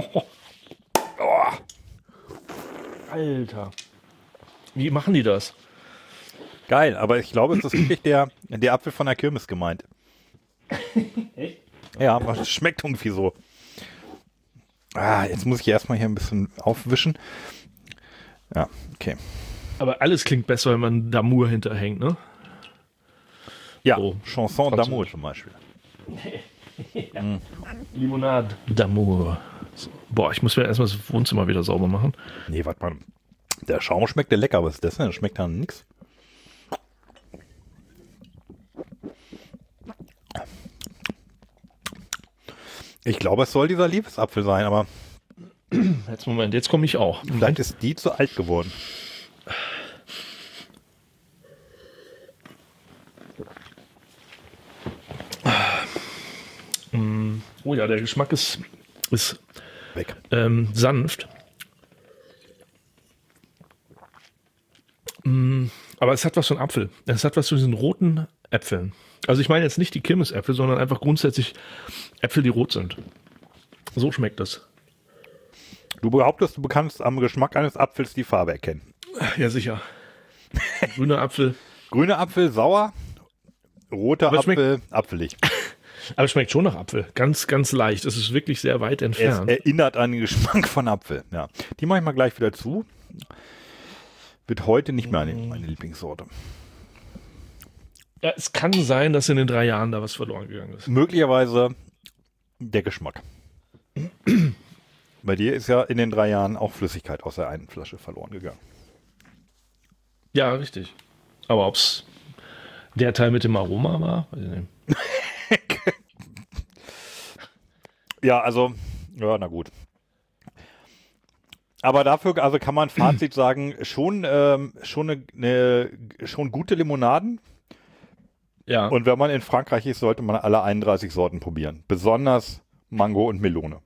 Alter. Wie machen die das? Geil, aber ich glaube, es ist wirklich der, der Apfel von der Kirmes gemeint. Echt? Ja, aber es schmeckt irgendwie so. Ah, jetzt muss ich erstmal hier ein bisschen aufwischen. Ja, okay. Aber alles klingt besser, wenn man Damour hinterhängt, ne? Ja, So. Chanson Französisch. d'amour zum Beispiel. Limonade Damour. So. Boah, ich muss mir erstmal das Wohnzimmer wieder sauber machen. Nee, warte mal. Der Schaum schmeckt ja lecker, was ist das denn? Das schmeckt dann nix. Ich glaube, es soll dieser Liebesapfel sein, aber Jetzt Moment, jetzt komme ich auch. vielleicht ist die zu alt geworden. Oh ja, der Geschmack ist, ist Weg. ähm, sanft. Mm, aber es hat was von Apfel. Es hat was von diesen roten Äpfeln. Also ich meine jetzt nicht die Kirmesäpfel, sondern einfach grundsätzlich Äpfel, die rot sind. So schmeckt das. Du behauptest, du kannst am Geschmack eines Apfels die Farbe erkennen. Ja, sicher. Grüner Apfel. Grüner Apfel sauer, roter Aber es schmeckt- Apfel apfelig. Aber es schmeckt schon nach Apfel. Ganz, ganz leicht. Es ist wirklich sehr weit Es entfernt. erinnert an den Geschmack von Apfel. Ja. Die mache ich mal gleich wieder zu. Wird heute nicht mehr eine, meine Lieblingssorte. Ja, es kann sein, dass in den drei Jahren da was verloren gegangen ist. Möglicherweise der Geschmack. Bei dir ist ja in den drei Jahren auch Flüssigkeit aus der einen Flasche verloren gegangen. Ja, richtig. Aber ob es der Teil mit dem Aroma war, weiß ich nicht. Ja, also, ja, na gut. Aber dafür, also kann man Fazit sagen, schon, ähm, schon, eine, eine, schon gute Limonaden. Ja, Und wenn man in Frankreich ist, sollte man alle einunddreißig Sorten probieren. Besonders Mango und Melone.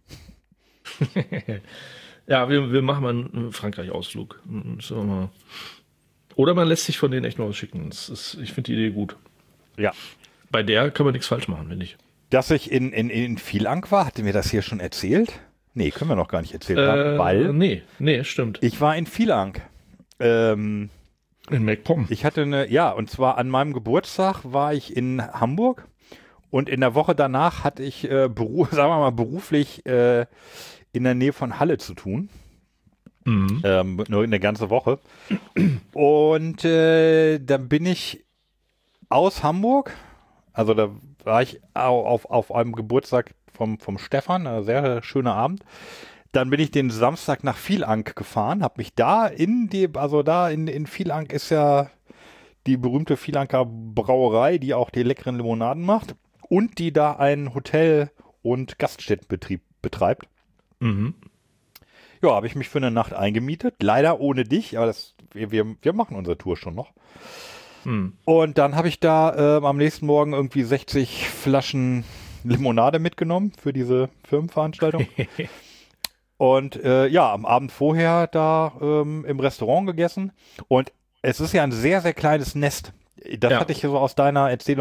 ja wir, wir machen mal einen Frankreich-Ausflug. So mal. Oder man lässt sich von denen echt mal was schicken. Das ist, ich finde die Idee gut. Ja. Bei der kann man nichts falsch machen, finde ich. Dass ich in, in, in Vielank war, hatten wir das hier schon erzählt? Nee, können wir noch gar nicht erzählt Äh, haben, weil nee, nee, stimmt. ich war in Vielank. Ähm, In MacPom. ich hatte eine, ja, und zwar an meinem Geburtstag war ich in Hamburg und in der Woche danach hatte ich, äh, Beru sagen wir mal, beruflich äh, in der Nähe von Halle zu tun. Mhm. Ähm, nur eine ganze Woche. Und äh, dann bin ich aus Hamburg, also da war ich au- auf, auf einem Geburtstag vom, vom Stefan, ein sehr schöner Abend. Dann bin ich den Samstag nach Vielank gefahren, habe mich da in die, also da in, in Vielank ist ja die berühmte Vielanker Brauerei, die auch die leckeren Limonaden macht und die da einen Hotel- und Gaststättenbetrieb betreibt. Mhm. Ja, habe ich mich für eine Nacht eingemietet. Leider ohne dich, aber das, wir, wir, wir machen unsere Tour schon noch. Mhm. Und dann habe ich da ähm, am nächsten Morgen irgendwie sechzig Flaschen Limonade mitgenommen für diese Firmenveranstaltung. Und äh, ja, am Abend vorher da ähm, im Restaurant gegessen. Und es ist ja ein sehr, sehr kleines Nest. Das Ja. hatte ich so aus deiner Erzählung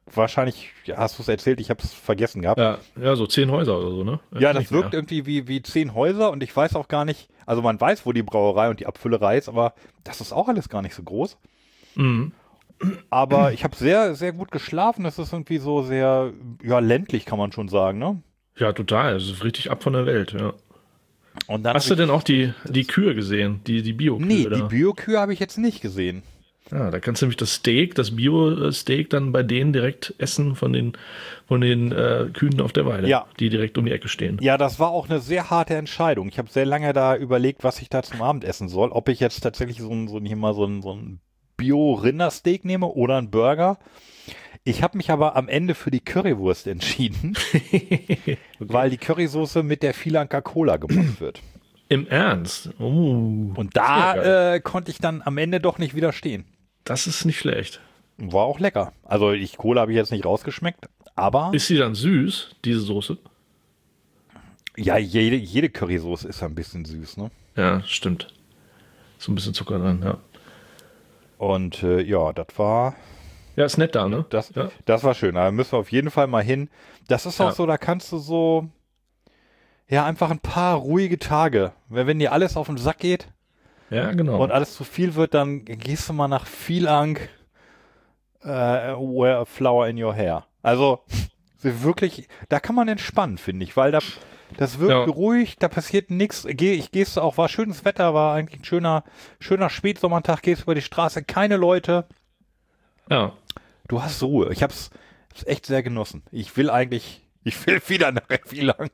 wahrscheinlich ja, hast du es erzählt, ich habe es vergessen gehabt. Ja, ja, so zehn Häuser oder so, ne? Ja, das Nicht wirkt mehr. irgendwie wie, wie zehn Häuser und ich weiß auch gar nicht, also man weiß, wo die Brauerei und die Abfüllerei ist, aber das ist auch alles gar nicht so groß. Mhm. Aber ich habe sehr, sehr gut geschlafen. Das ist irgendwie so sehr, ja, ländlich kann man schon sagen, ne? Ja, total. Es ist richtig ab von der Welt, ja. Und dann Hast hab du ich, denn auch die, die Kühe gesehen? Die, die Bio-Kühe? Nee, da? die Bio-Kühe habe ich jetzt nicht gesehen. Ja, da kannst du nämlich das Steak, das Bio-Steak dann bei denen direkt essen von den, von den äh, Kühen auf der Weide, Ja. die direkt um die Ecke stehen. Ja, das war auch eine sehr harte Entscheidung. Ich habe sehr lange da überlegt, was ich da zum Abend essen soll. Ob ich jetzt tatsächlich so ein, so ein, hier mal so ein, so ein Bio-Rindersteak nehme oder einen Burger. Ich habe mich aber am Ende für die Currywurst entschieden, Okay. weil die Currysoße mit der Filanka Cola gemacht wird. Im Ernst? Oh, Und sehr da geil. äh, konnte ich dann am Ende doch nicht widerstehen. Das ist nicht schlecht. War auch lecker. Also ich Cola habe ich jetzt nicht rausgeschmeckt, aber Ist sie dann süß, diese Soße? ja, jede, jede Currysoße ist ein bisschen süß, ne? Ja, stimmt. So ein bisschen Zucker dran, ja. Und äh, ja, das war Ja, ist nett da, ne? das, Ja. das war schön. Da müssen wir auf jeden Fall mal hin. Das ist auch Ja. so, da kannst du so ja einfach ein paar ruhige Tage. Wenn, wenn dir alles auf den Sack geht Ja, genau. und alles zu viel wird, dann gehst du mal nach Vielang äh, wear a flower in your hair. Also wirklich, da kann man entspannen, finde ich, weil da das wirkt Ja. ruhig, da passiert nichts. Geh, ich gehst auch, war schönes Wetter, war eigentlich ein schöner, schöner Spätsommertag, gehst über die Straße, keine Leute. Ja. Du hast Ruhe. Ich hab's, hab's echt sehr genossen. Ich will eigentlich, ich will wieder nach Vielang.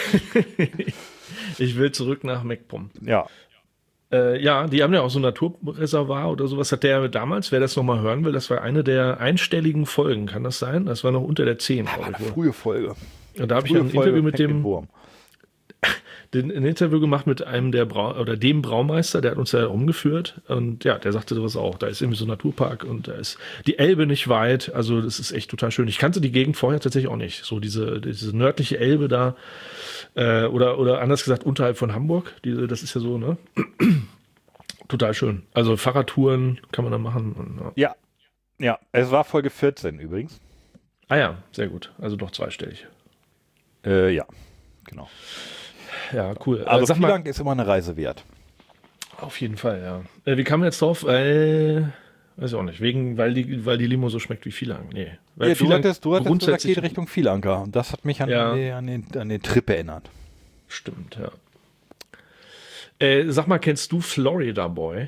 Ich will zurück nach MacPom. Ja. Äh, ja, die haben ja auch so ein Naturreservoir oder sowas. Hat der damals, wer das nochmal hören will, das war eine der einstelligen Folgen, kann das sein? Das war noch unter der zehn. War glaub eine ich, wohl. frühe Folge. Und da habe ich Frühe ein Folge Interview mit fängt den dem, Wurm. den, ein Interview gemacht mit einem der Brau oder dem Braumeister, der hat uns ja rumgeführt. Und ja, der sagte sowas auch. Da ist irgendwie so ein Naturpark und da ist die Elbe nicht weit. Also das ist echt total schön. Ich kannte die Gegend vorher tatsächlich auch nicht. So diese, diese nördliche Elbe da, äh, oder, oder anders gesagt unterhalb von Hamburg. Diese, das ist ja so, ne? Total schön. Also Fahrradtouren kann man da machen. Und, ja. Ja. Ja, es war Folge vierzehn übrigens. Ah ja, sehr gut. Also doch zweistellig. Äh, ja, genau. Ja, cool. Also äh, sag mal, Vielang ist immer eine Reise wert. auf jeden Fall, ja. Äh, wie kam man jetzt drauf? Äh, weiß ich auch nicht. Wegen, weil die, weil die Limo so schmeckt wie Vielang. Nee. Weil Ja, du Vielang hattest, du hattest gesagt, grundsätzlich geht Richtung Vielanker. Und das hat mich an, Ja. den, an, den, an den Trip erinnert. Stimmt, ja. Äh, sag mal, kennst du Florida Boy?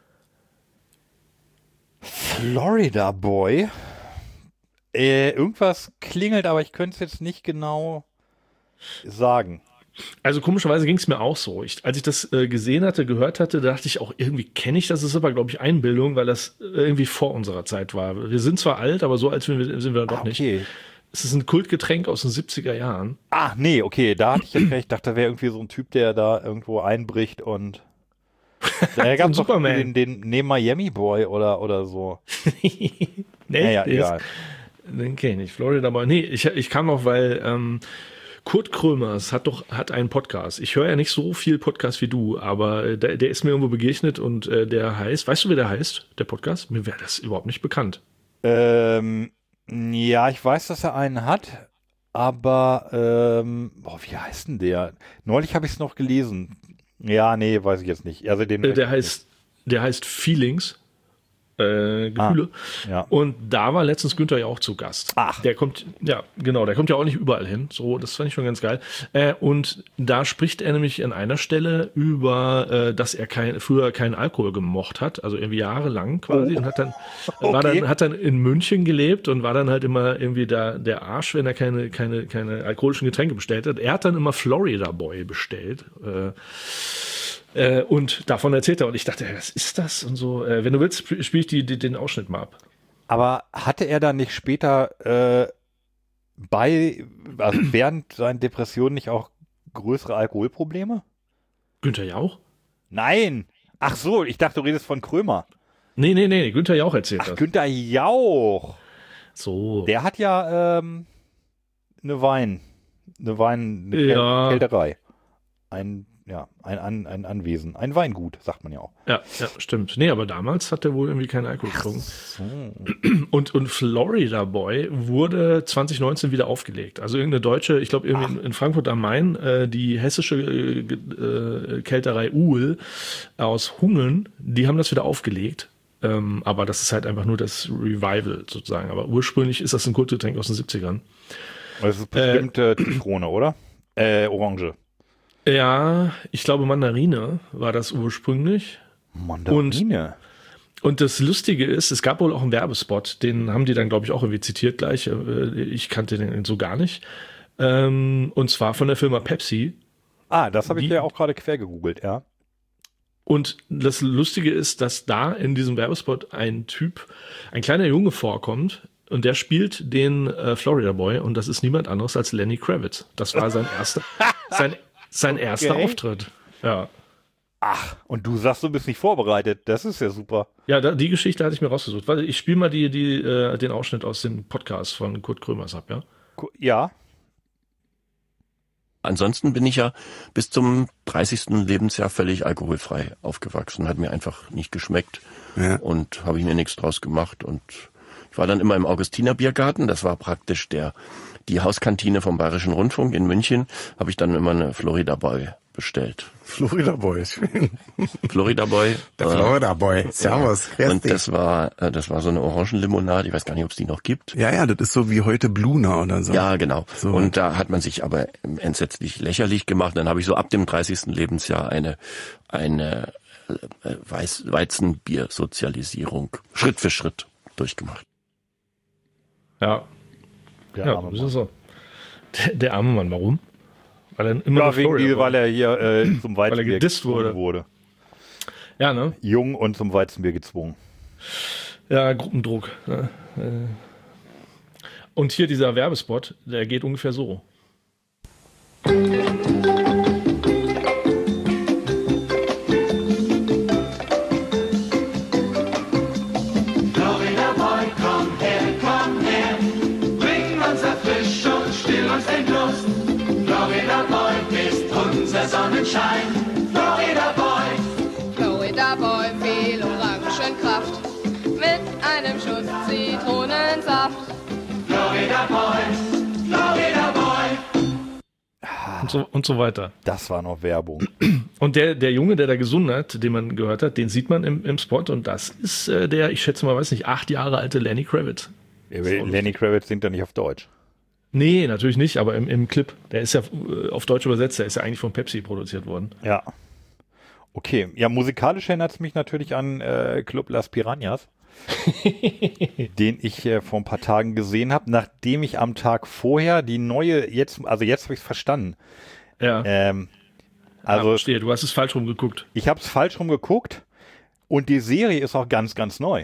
Florida Boy. Äh, irgendwas klingelt, aber ich könnte es jetzt nicht genau sagen. Also komischerweise ging es mir auch so. Ich, als ich das äh, gesehen hatte, gehört hatte, dachte ich auch, irgendwie kenne ich das. Das ist aber, glaube ich, Einbildung, weil das äh, irgendwie vor unserer Zeit war. Wir sind zwar alt, aber so alt sind wir, sind wir doch Ah, nicht. okay. Es ist ein Kultgetränk aus den siebziger Jahren. Ah, nee, okay, da hatte ich jetzt recht. Ich dachte, da wäre irgendwie so ein Typ, der da irgendwo einbricht und da gab es doch Superman. den, den nee, Miami Boy oder, oder so. nee, Naja, der ist- egal. Den kenne ich nicht. Florida Boy. Nee, ich, ich kam noch, weil ähm, Kurt Krömers hat doch hat einen Podcast. Ich höre ja nicht so viel Podcast wie du, aber äh, der, der ist mir irgendwo begegnet und äh, der heißt, weißt du, wie der heißt, der Podcast? Mir wäre das überhaupt nicht bekannt. Ähm, ja, ich weiß, dass er einen hat, aber ähm, boah, wie heißt denn der? Neulich habe ich es noch gelesen. Ja, nee, weiß ich jetzt nicht. Also den Äh, der heißt, der heißt Feelings. Äh, Gefühle. ja. Und da war letztens Günther ja auch zu Gast. Ach. Der kommt, ja, genau, der kommt ja auch nicht überall hin. So, das fand ich schon ganz geil. Äh, und da spricht er nämlich an einer Stelle über, äh, dass er kein, früher keinen Alkohol gemocht hat, also irgendwie jahrelang quasi, Oh. und hat dann, Okay. war dann, hat dann in München gelebt und war dann halt immer irgendwie da, der Arsch, wenn er keine, keine, keine alkoholischen Getränke bestellt hat. Er hat dann immer Florida Boy bestellt. Äh, Äh, und davon erzählt er. Und ich dachte, hey, was ist das? Und so, äh, wenn du willst, sp- spiele ich die, die, den Ausschnitt mal ab. Aber hatte er dann nicht später äh, bei, also während seinen Depressionen nicht auch größere Alkoholprobleme? Günther Jauch? Nein! Ach so, ich dachte, du redest von Krömer. Nee, nee, nee, Günther Jauch erzählt Ach, das. Günther Jauch. So. Der hat ja ähm, eine Wein, eine Wein, eine Ja. Kälterei. Ein ja, ein, ein, ein Anwesen, ein Weingut, sagt man ja auch. Ja, ja, stimmt. Nee, aber damals hat er wohl irgendwie keinen Alkohol getrunken. So. Und, und Florida Boy wurde zwanzig neunzehn wieder aufgelegt. Also irgendeine deutsche, ich glaube irgendwie in, in Frankfurt am Main, äh, die hessische äh, äh, Kälterei Uhl aus Hungen, die haben das wieder aufgelegt. Ähm, aber das ist halt einfach nur das Revival sozusagen. Aber ursprünglich ist das ein Kultgetränk aus den siebzigern. Das ist bestimmt äh, Zitrone, oder? Äh, Orange. Ja, ich glaube Mandarine war das ursprünglich. Mandarine? Und, und das Lustige ist, es gab wohl auch einen Werbespot, den haben die dann, glaube ich, auch irgendwie zitiert gleich. Ich kannte den so gar nicht. Ähm, und zwar von der Firma Pepsi. Ah, das habe ich Die- ja auch gerade quer gegoogelt, ja. Und das Lustige ist, dass da in diesem Werbespot ein Typ, ein kleiner Junge vorkommt und der spielt den äh, Florida Boy und das ist niemand anderes als Lenny Kravitz. Das war sein erster, sein, sein erster Okay. Auftritt. Ja, Ach, und du sagst, du bist nicht vorbereitet. Das ist ja super. ja da, die Geschichte hatte ich mir rausgesucht. Weil ich spiele mal die, die, äh, den Ausschnitt aus dem Podcast von Kurt Krömers ab, ja? Gu- Ja, Ansonsten bin ich ja bis zum dreißigsten Lebensjahr völlig alkoholfrei aufgewachsen. Hat mir einfach nicht geschmeckt Ja. und habe ich mir nichts draus gemacht. Und ich war dann immer im Augustiner Biergarten. Das war praktisch der die Hauskantine vom Bayerischen Rundfunk in München. Habe ich dann immer eine Florida Boy bestellt. Florida Boy, schön. Florida Boy. Der äh, Florida Boy. Servus. grüß Und dich. das war äh, das war so eine Orangenlimonade. Ich weiß gar nicht, ob es die noch gibt. Ja, ja, das ist so wie heute Bluna oder so. Ja, genau. So. Und da hat man sich aber entsetzlich lächerlich gemacht. Dann habe ich so ab dem dreißigsten Lebensjahr eine eine äh, Weiß, Weizenbier-Sozialisierung Schritt für Schritt durchgemacht. Ja, der ja, arme das Mann. ist so. Der, der arme Mann, warum? Weil er immer Ja, noch wegen Florida die, war. weil er hier äh, zum Weil er Weizenbier gedisst wurde. wurde. Ja, ne? Jung und zum Weizenbier gezwungen. Ja, Gruppendruck. Ne? Äh. Und hier dieser Werbespot, der geht ungefähr so. Florida Boy, komm her, komm her, bring uns Erfrischung, still uns den Durst. Florida Boy, bist unser Sonnenschein. Florida Boy, Florida Boy, viel Orangenkraft mit einem Schuss Zitronensaft. Florida Boy, Florida Boy. Und so, und so weiter. Das war noch Werbung. Und der, der Junge, der da gesungen hat, den man gehört hat, den sieht man im, im Spot und das ist äh, der, ich schätze mal, weiß nicht, acht Jahre alte Lenny Kravitz. Lenny Kravitz singt ja nicht auf Deutsch. Nee, natürlich nicht, aber im, im Clip, der ist ja äh, auf Deutsch übersetzt, der ist ja eigentlich von Pepsi produziert worden. Ja. Okay, ja, musikalisch erinnert es mich natürlich an äh, Club Las Piranhas, den ich äh, vor ein paar Tagen gesehen habe, nachdem ich am Tag vorher die neue, jetzt, also jetzt habe ich es verstanden. Ja, Ähm, also, also verstehe, du hast es falsch rumgeguckt. ich habe es falsch rum geguckt und die Serie ist auch ganz, ganz neu.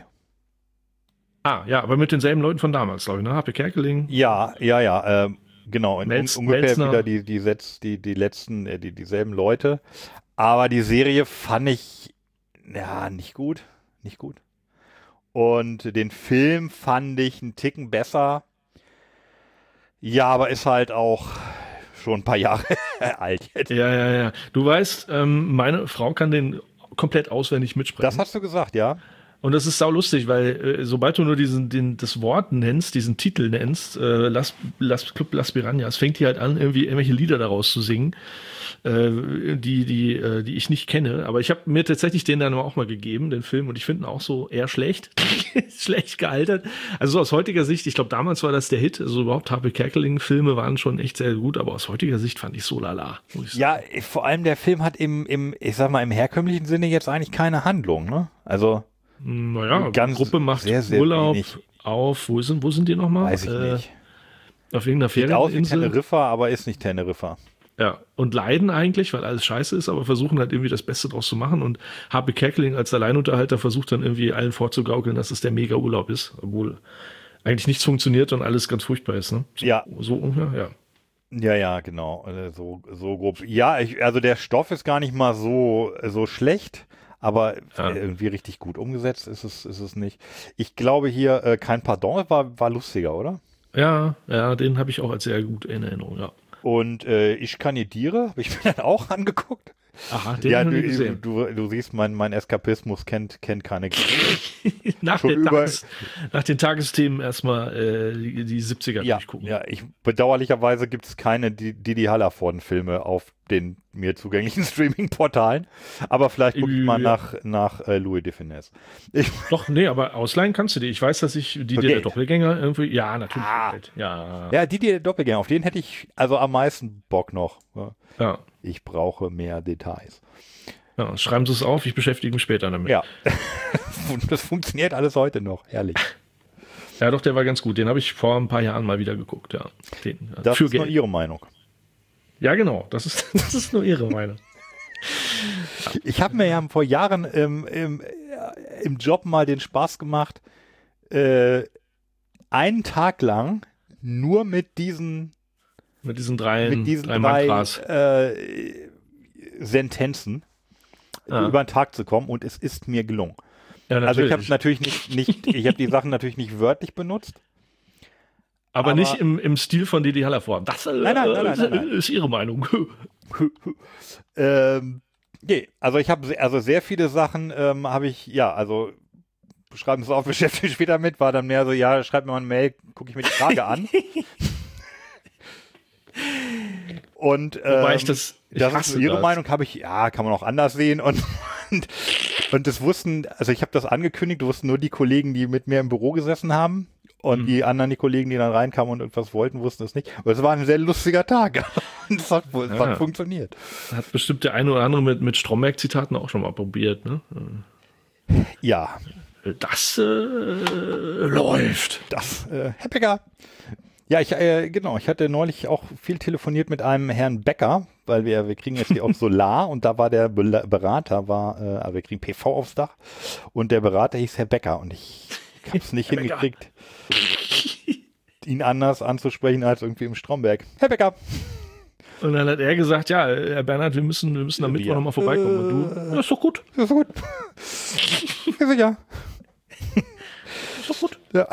Ah, ja, aber mit denselben Leuten von damals, glaube ich, ne? Happy Kerkeling. Ja, ja, ja, ähm, genau. In, Melz- un, ungefähr Melzner. wieder die, die, Setz, die, die letzten, äh, die, dieselben Leute. Aber die Serie fand ich, ja, nicht gut. Nicht gut. Und den Film fand ich einen Ticken besser. Ja, aber ist halt auch schon ein paar Jahre alt jetzt. Ja, ja, ja. Du weißt, ähm, meine Frau kann den komplett auswendig mitsprechen. Das hast du gesagt, ja. Und das ist sau lustig, weil äh, sobald du nur diesen, den, das Wort nennst, diesen Titel nennst, äh, Las, Las, Club Las Piranhas, fängt die halt an, irgendwie irgendwelche Lieder daraus zu singen, äh, die, die, äh, die ich nicht kenne. Aber ich habe mir tatsächlich den dann auch mal gegeben, den Film, und ich finde ihn auch so eher schlecht. Schlecht gealtert. Also so aus heutiger Sicht, ich glaube, damals war das der Hit. Also überhaupt Harpe Kerkeling-Filme waren schon echt sehr gut, aber aus heutiger Sicht fand ich so lala. muss ich sagen. Ja, vor allem der Film hat im, im, ich sag mal, im herkömmlichen Sinne jetzt eigentlich keine Handlung, ne? Also, Naja, Ganz die Gruppe macht sehr, sehr Urlaub wenig. auf, wo sind, wo sind die nochmal? weiß ich nicht. Auf irgendeiner Sieht aus wie Ferieninsel. Teneriffa, aber ist nicht Teneriffa. Ja, und leiden eigentlich, weil alles scheiße ist, aber versuchen halt irgendwie das Beste draus zu machen. Und Harpe Kerkeling als Alleinunterhalter versucht dann irgendwie allen vorzugaukeln, dass es der Mega-Urlaub ist, obwohl eigentlich nichts funktioniert und alles ganz furchtbar ist. Ne? So, Ja. So ungefähr, ja. Ja, ja, genau. äh, So, so grob. Ja, ich, also der Stoff ist gar nicht mal so, so schlecht, aber Ja. irgendwie richtig gut umgesetzt ist es, ist es nicht. Ich glaube hier, äh, kein Pardon war, war lustiger, oder? Ja, ja, den habe ich auch als sehr gut in Erinnerung, ja. Und äh, ich kandidiere, habe ich mir dann auch angeguckt. Aha, den Ja, hab ich du, nie gesehen. du, du siehst, mein, mein Eskapismus kennt, kennt keine Grenzen. nach, schon den über- Tages, nach den Tagesthemen erstmal äh, die, die siebziger Ja, durchgucken. ja, ich, bedauerlicherweise gibt es keine Di- Didi Hallervorden-Filme auf den mir zugänglichen Streaming-Portalen. Aber vielleicht gucke ich mal Ja. nach, nach äh, Louis de Finesse. Ich, Doch, nee, aber ausleihen kannst du die. Ich weiß, dass ich die Okay. der Doppelgänger irgendwie. Ja, natürlich. Ah. Ja. ja, Didi der Doppelgänger, auf den hätte ich also am meisten Bock noch. Ja. ja. Ich brauche mehr Details. ja. Schreiben Sie es auf, ich beschäftige mich später damit. Ja, und das funktioniert alles heute noch. Herrlich. Ja, doch, der war ganz gut. Den habe ich vor ein paar Jahren mal wieder geguckt. Ja. Den, ja. Das Für ist nur Geld. Ihre Meinung. Ja, genau. Das ist, das ist nur Ihre Meinung. Ich habe mir ja vor Jahren im, im, im Job mal den Spaß gemacht, äh, einen Tag lang nur mit diesen, Mit diesen drei, mit diesen drei drei Mantras. äh, Sentenzen Ja. über den Tag zu kommen, und es ist mir gelungen. Ja, Also ich habe natürlich. natürlich nicht, nicht ich habe die Sachen natürlich nicht wörtlich benutzt. aber, aber- nicht im, im Stil von Didi Hallervorden. Das äh, Nein, nein, nein, nein, nein, nein. ist Ihre Meinung. ähm, nee, also ich habe also sehr viele Sachen ähm, habe ich, ja, also schreiben Sie es auf, beschäftige mich später mit, war dann mehr so, ja, schreibt mir mal eine Mail, gucke ich mir die Frage an. Und ähm, Wobei ich das, ich das ist hasse Ihre das. Meinung, habe ich, ja, kann man auch anders sehen, und und, und das wussten, also ich habe das angekündigt, wussten nur die Kollegen, die mit mir im Büro gesessen haben, und Mhm. die anderen, die Kollegen, die dann reinkamen und etwas wollten, wussten es nicht. Aber es war ein sehr lustiger Tag. Und es hat, es Ja. hat funktioniert. Hat bestimmt der eine oder andere mit, mit Stromberg-Zitaten auch schon mal probiert. Ne? Ja, Das äh, läuft. das, äh, Herr Becker. Ja, ich, äh, genau, ich hatte neulich auch viel telefoniert mit einem Herrn Becker, weil wir, wir kriegen jetzt hier auch Solar, und da war der Be- Berater, war, äh, also wir kriegen P V aufs Dach, und der Berater hieß Herr Becker, und ich habe es nicht Herr Becker. hingekriegt, ihn anders anzusprechen als irgendwie im Stromberg. Herr Becker. Und dann hat er gesagt, ja, Herr Bernhard, wir müssen, wir müssen am Mittwoch Ja. nochmal vorbeikommen. Und du, ja, ist doch gut. Ist gut. Ja, sicher. Ist doch gut. Ja.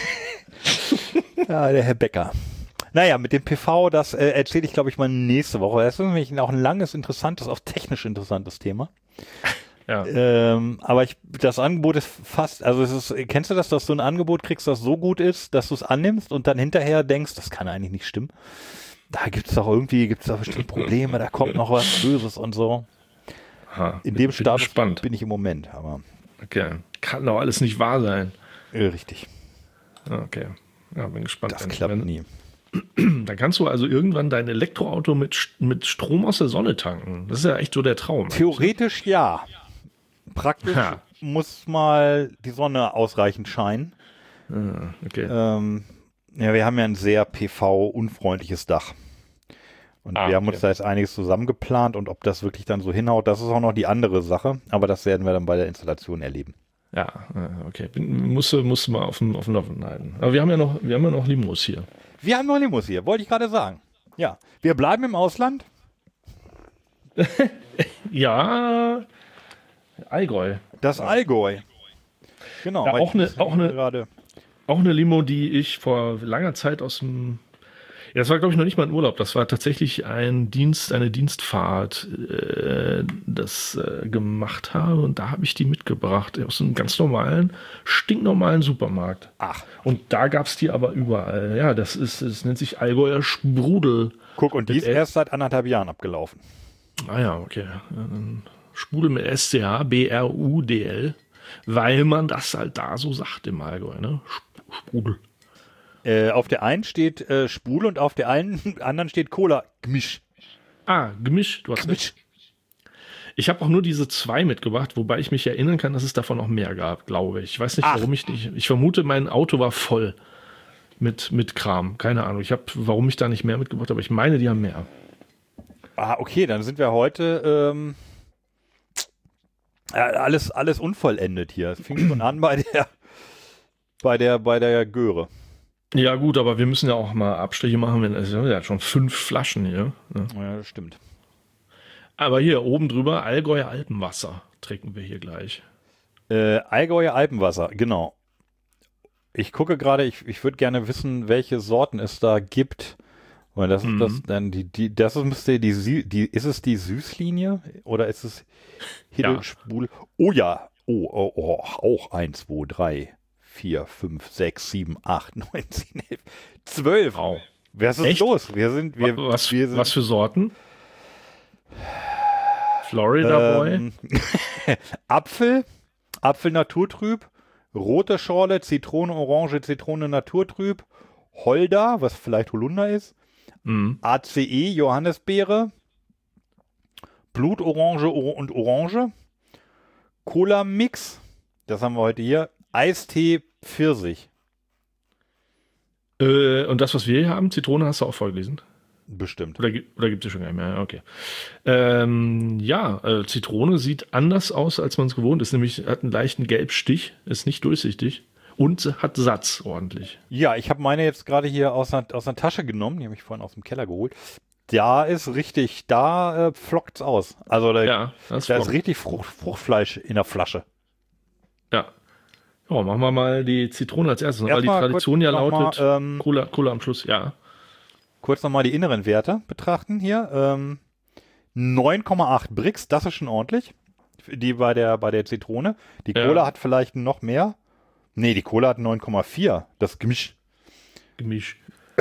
Ja, der Herr Becker. Naja, mit dem P V, das äh, erzähle ich, glaube ich, mal nächste Woche. Das ist nämlich auch ein langes, interessantes, auch technisch interessantes Thema. Ja. Ähm, aber ich, das Angebot ist fast, also es ist, kennst du das, dass du ein Angebot kriegst, das so gut ist, dass du es annimmst und dann hinterher denkst, das kann eigentlich nicht stimmen. Da gibt es doch irgendwie, gibt es doch bestimmt Probleme, da kommt noch was Böses und so. Aha, In dem bin Status gespannt. bin ich im Moment, aber Okay. Kann doch alles nicht wahr sein. äh, richtig. Okay. Ja, bin gespannt. Das Wenn- klappt wenn, nie. Dann kannst du also irgendwann dein Elektroauto mit, St- mit Strom aus der Sonne tanken. Das ist ja echt so der Traum. Theoretisch ja. Praktisch Ja. muss mal die Sonne ausreichend scheinen. Ah, okay. Ähm, ja, wir haben ja ein sehr P V-unfreundliches Dach. Und Ah, wir haben okay. uns da jetzt einiges zusammengeplant, und ob das wirklich dann so hinhaut, das ist auch noch die andere Sache. Aber das werden wir dann bei der Installation erleben. Ja, äh, okay. Bin, musst, du- musst du mal auf dem, auf dem Laufenden halten. Aber wir haben ja noch, wir haben ja noch Limos hier. Wir haben noch Limos hier, wollte ich gerade sagen. Ja, wir bleiben im Ausland. Ja, Allgäu. Das Allgäu. Genau. Ja, weil auch eine- ich- auch eine- gerade. Auch eine Limo, die ich vor langer Zeit aus dem. Ja, das war, glaube ich, noch nicht mal ein Urlaub. Das war tatsächlich ein Dienst, eine Dienstfahrt, äh, das äh, gemacht habe. Und da habe ich die mitgebracht aus einem ganz normalen, stinknormalen Supermarkt. Ach, Und da gab es die aber überall. Ja, das ist, es nennt sich Allgäuer Sprudel. guck, und die ist Mit erst seit anderthalb Jahren abgelaufen. Ah ja, okay. Ähm, Sprudel mit S C H, B R U D L. Weil man das halt da so sagt im Allgäu, ne? Sp- Sprudel. Äh, auf der einen steht äh, Spule, und auf der einen, anderen steht Cola. Gmisch. Ah, Gemisch, du hast recht. Ich habe auch nur diese zwei mitgebracht, wobei ich mich erinnern kann, dass es davon noch mehr gab, glaube ich. Ich weiß nicht, Ach. warum ich nicht. Ich vermute, mein Auto war voll mit, mit Kram. Keine Ahnung. Ich habe, warum ich da nicht mehr mitgebracht habe, aber ich meine, die haben mehr. Ah, okay, dann sind wir heute ähm, äh, alles, alles unvollendet hier. Es fing schon an bei der, bei der, bei der Göre. Ja, gut, aber wir müssen ja auch mal Abstriche machen, wenn es ja schon fünf Flaschen hier. Ne? Ja, das stimmt. Aber hier oben drüber Allgäuer Alpenwasser trinken wir hier gleich. Äh, Allgäuer Alpenwasser, genau. Ich gucke gerade, ich, ich würde gerne wissen, welche Sorten es da gibt. Und das ist Mhm. das dann die, die, das ist, müsste die, Sü- die, ist es die Süßlinie oder ist es Hiddelspule? Oh ja, oh, oh, oh, auch eins, zwei, drei, vier, fünf, sechs, sieben, acht, neun, zehn, elf, zwölf. Wow. Was ist Echt? los? Wir sind, wir, was, wir sind, was für Sorten? Florida Boy? ähm, Apfel, Apfel naturtrüb, rote Schorle, Zitrone, Orange, Zitrone naturtrüb, Holder, was vielleicht Holunder ist, Mhm. A C E, Johannisbeere, Blutorange or- und Orange, Cola-Mix, das haben wir heute hier, Eistee, Pfirsich, Äh, und das, was wir hier haben, Zitrone, hast du auch vorgelesen? bestimmt. Oder, gi- oder gibt es schon gar nicht mehr? Okay. Ähm, ja, äh, Zitrone sieht anders aus, als man es gewohnt ist. Nämlich hat einen leichten Gelbstich, ist nicht durchsichtig und hat Satz ordentlich. Ja, ich habe meine jetzt gerade hier aus einer, aus einer Tasche genommen, die habe ich vorhin aus dem Keller geholt. Da ist richtig, da äh, flockt's aus. Also da, Ja, das da ist ist flott. richtig Frucht, Fruchtfleisch in der Flasche. Ja. Ja, machen wir mal die Zitrone als erstes, weil die Erstmal Tradition kurz ja noch lautet mal, ähm, Cola, Cola am Schluss, ja. Kurz nochmal die inneren Werte betrachten hier. Ähm, neun Komma acht Brix, das ist schon ordentlich. Die bei der, bei der Zitrone. Die Ja. Cola hat vielleicht noch mehr. Nee, die Cola hat neun Komma vier. Das Gemisch. Gemisch.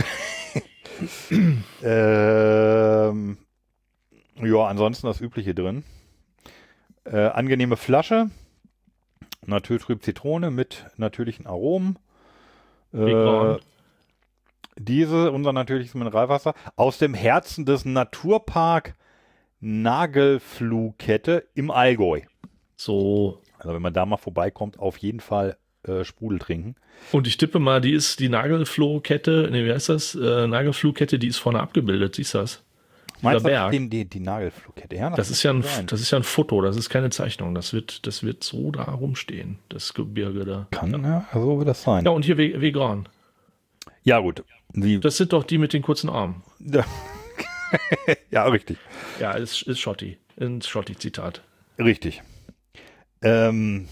Ähm, ja, ansonsten das Übliche drin. Äh, angenehme Flasche. Naturtrüb Zitrone mit natürlichen Aromen. Äh, Vegan. diese, unser natürliches Mineralwasser, aus dem Herzen des Naturpark Nagelfluhkette im Allgäu. So. Also wenn man da mal vorbeikommt, auf jeden Fall äh, Sprudel trinken. Und ich tippe mal, die ist die Nagelflohkette, nee, wie heißt das? Äh, Nagelfluhkette, die ist vorne abgebildet, siehst du das? Meinst du Berg. die, die, die Nagelfluhkette? Ja, Das ist ja ein, kann sein. das ist ja ein Foto, das ist keine Zeichnung. Das wird, das wird so da rumstehen, das Gebirge da. Kann, ja, so wird das sein. Ja, und hier ve- vegan. Ja, gut. Die, Das sind doch die mit den kurzen Armen. ja, richtig. Ja, ist, ist Schotti. Ein Schotti-Zitat. Richtig. Ähm,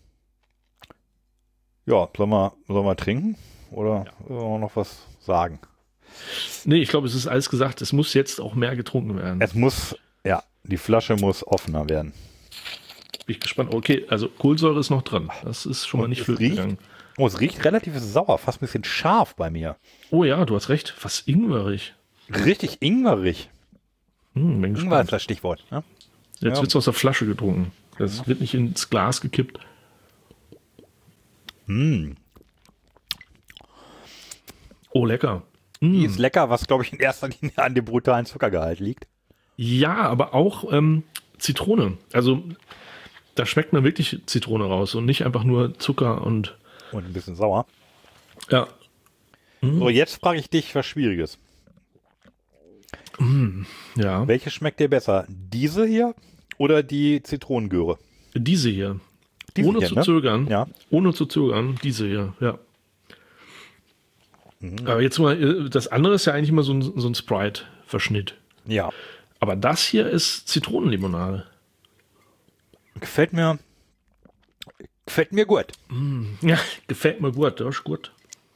ja, sollen wir, sollen wir trinken? Oder sollen wir noch was sagen? Nee, ich glaube, es ist alles gesagt. Es muss jetzt auch mehr getrunken werden. Es muss, ja, die Flasche muss offener werden. Bin ich gespannt. Okay, also Kohlensäure ist noch drin. Das ist schon mal Und nicht es flöten riecht? gegangen. Oh, es riecht relativ sauer, fast ein bisschen scharf bei mir. Oh ja, du hast recht. Was ingwerig. Richtig ingwerig. Hm, bin Ingwer ist gespannt. das Stichwort. Ne? Jetzt ja. wird es aus der Flasche getrunken. Das wird nicht ins Glas gekippt. Mm. Oh, lecker. Die ist lecker, was glaube ich in erster Linie an dem brutalen Zuckergehalt liegt. Ja, aber auch ähm, Zitrone. Also da schmeckt man wirklich Zitrone raus und nicht einfach nur Zucker und Und ein bisschen sauer. ja. So, jetzt frage ich dich was Schwieriges. Ja, Welche schmeckt dir besser? Diese hier oder die Zitronengöre? diese hier. Diese ohne hier, zu ne? zögern. Ja. Ohne zu zögern, diese hier, ja. Mhm. Aber jetzt mal, äh, das andere ist ja eigentlich immer so ein, so ein Sprite-Verschnitt. Ja. Aber das hier ist Zitronenlimonade. Gefällt mir. Gefällt mir gut. Ja, gefällt mir gut, das ist gut.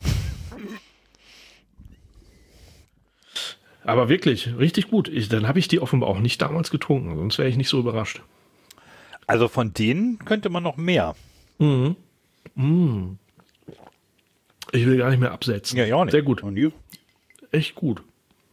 Aber wirklich, richtig gut. Ich, dann habe ich die offenbar auch nicht damals getrunken, sonst wäre ich nicht so überrascht. Also von denen könnte man noch mehr. Mhm. Mhm. Ich will gar nicht mehr absetzen. Ja, ja auch nicht. Sehr gut. Und die, Echt gut.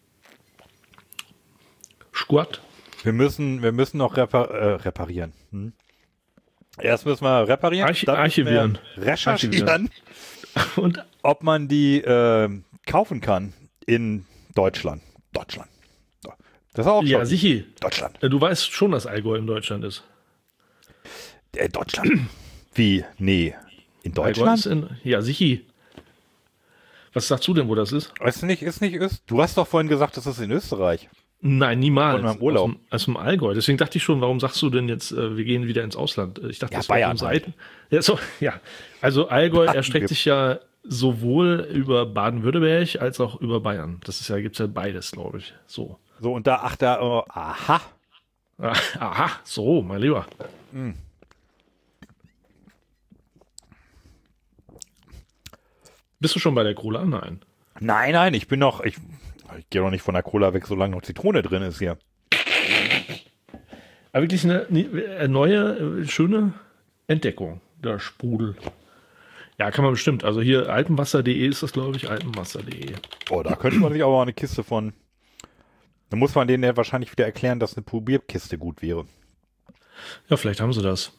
Squat. wir müssen, wir müssen noch repar äh, reparieren. Hm? Erst müssen wir reparieren, Archi- dann müssen wir archivieren. recherchieren, Und ob man die äh, kaufen kann in Deutschland. Deutschland. Das ist auch ja, schon sicher. Deutschland. Du weißt schon, dass Allgäu in Deutschland ist. Äh, Deutschland. Wie? Nee. In Allgäu Deutschland? ist in, ja, sicher. Was sagst du denn, wo das ist? Ist nicht, ist nicht Öst. Du hast doch vorhin gesagt, das ist in Österreich. Nein, niemals. Von meinem Urlaub. Aus dem, aus dem Allgäu. Deswegen dachte ich schon, warum sagst du denn jetzt, äh, wir gehen wieder ins Ausland? Ich dachte, Ja, das wäre Bayern von Seiten. Ja, so, ja. Also Allgäu Baden- erstreckt sich ja sowohl über Baden-Württemberg als auch über Bayern. Das ist ja, gibt's ja beides, glaube ich. So. So, und da, ach, da, oh, aha. Ah, aha, so, mein Lieber. Bist du schon bei der Cola? Nein. Nein, nein, ich bin noch, ich, ich gehe doch nicht von der Cola weg, solange noch Zitrone drin ist hier. Aber wirklich eine, eine neue, schöne Entdeckung, der Sprudel. Ja, kann man bestimmt. Also hier alpenwasser punkt de ist das, glaube ich, alpenwasser punkt de. Oh, da könnte man sich aber eine Kiste von... Da muss man denen ja wahrscheinlich wieder erklären, dass eine Probierkiste gut wäre. Ja, vielleicht haben sie das.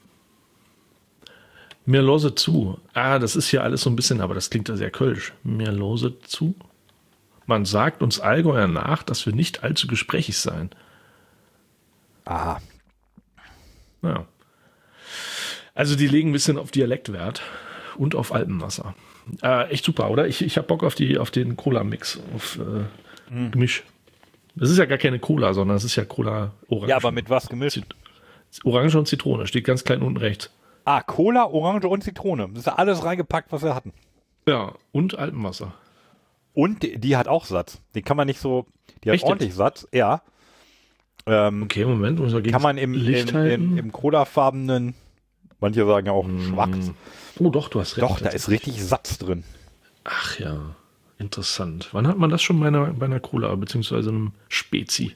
Mir lose zu. Ah, das ist hier alles so ein bisschen, aber das klingt ja sehr kölsch. Mir lose zu. Man sagt uns Allgäuer nach, dass wir nicht allzu gesprächig seien. Aha. Ja. Also die legen ein bisschen auf Dialektwert und auf Alpenwasser. Äh, echt super, oder? Ich, ich habe Bock auf, die, auf den Cola-Mix, auf äh, mhm. Gemisch. Das ist ja gar keine Cola, sondern es ist ja Cola Orange. Ja, aber mit was gemischt? Zit- Orange und Zitrone, steht ganz klein unten rechts. Ah, Cola, Orange und Zitrone. Das ist ja alles reingepackt, was wir hatten. Ja, und Alpenwasser. Und die, die hat auch Satz. Die kann man nicht so, die hat Echt ordentlich jetzt? Satz, ja. Ähm, Okay, Moment. Muss ich kann man im, Licht im, halten? im, im Cola-farbenen, manche sagen ja auch schwarz. Oh doch, du hast recht. Doch, da ist richtig Satz drin. Ach ja, interessant. Wann hat man das schon bei einer, bei einer Cola, beziehungsweise einem Spezi?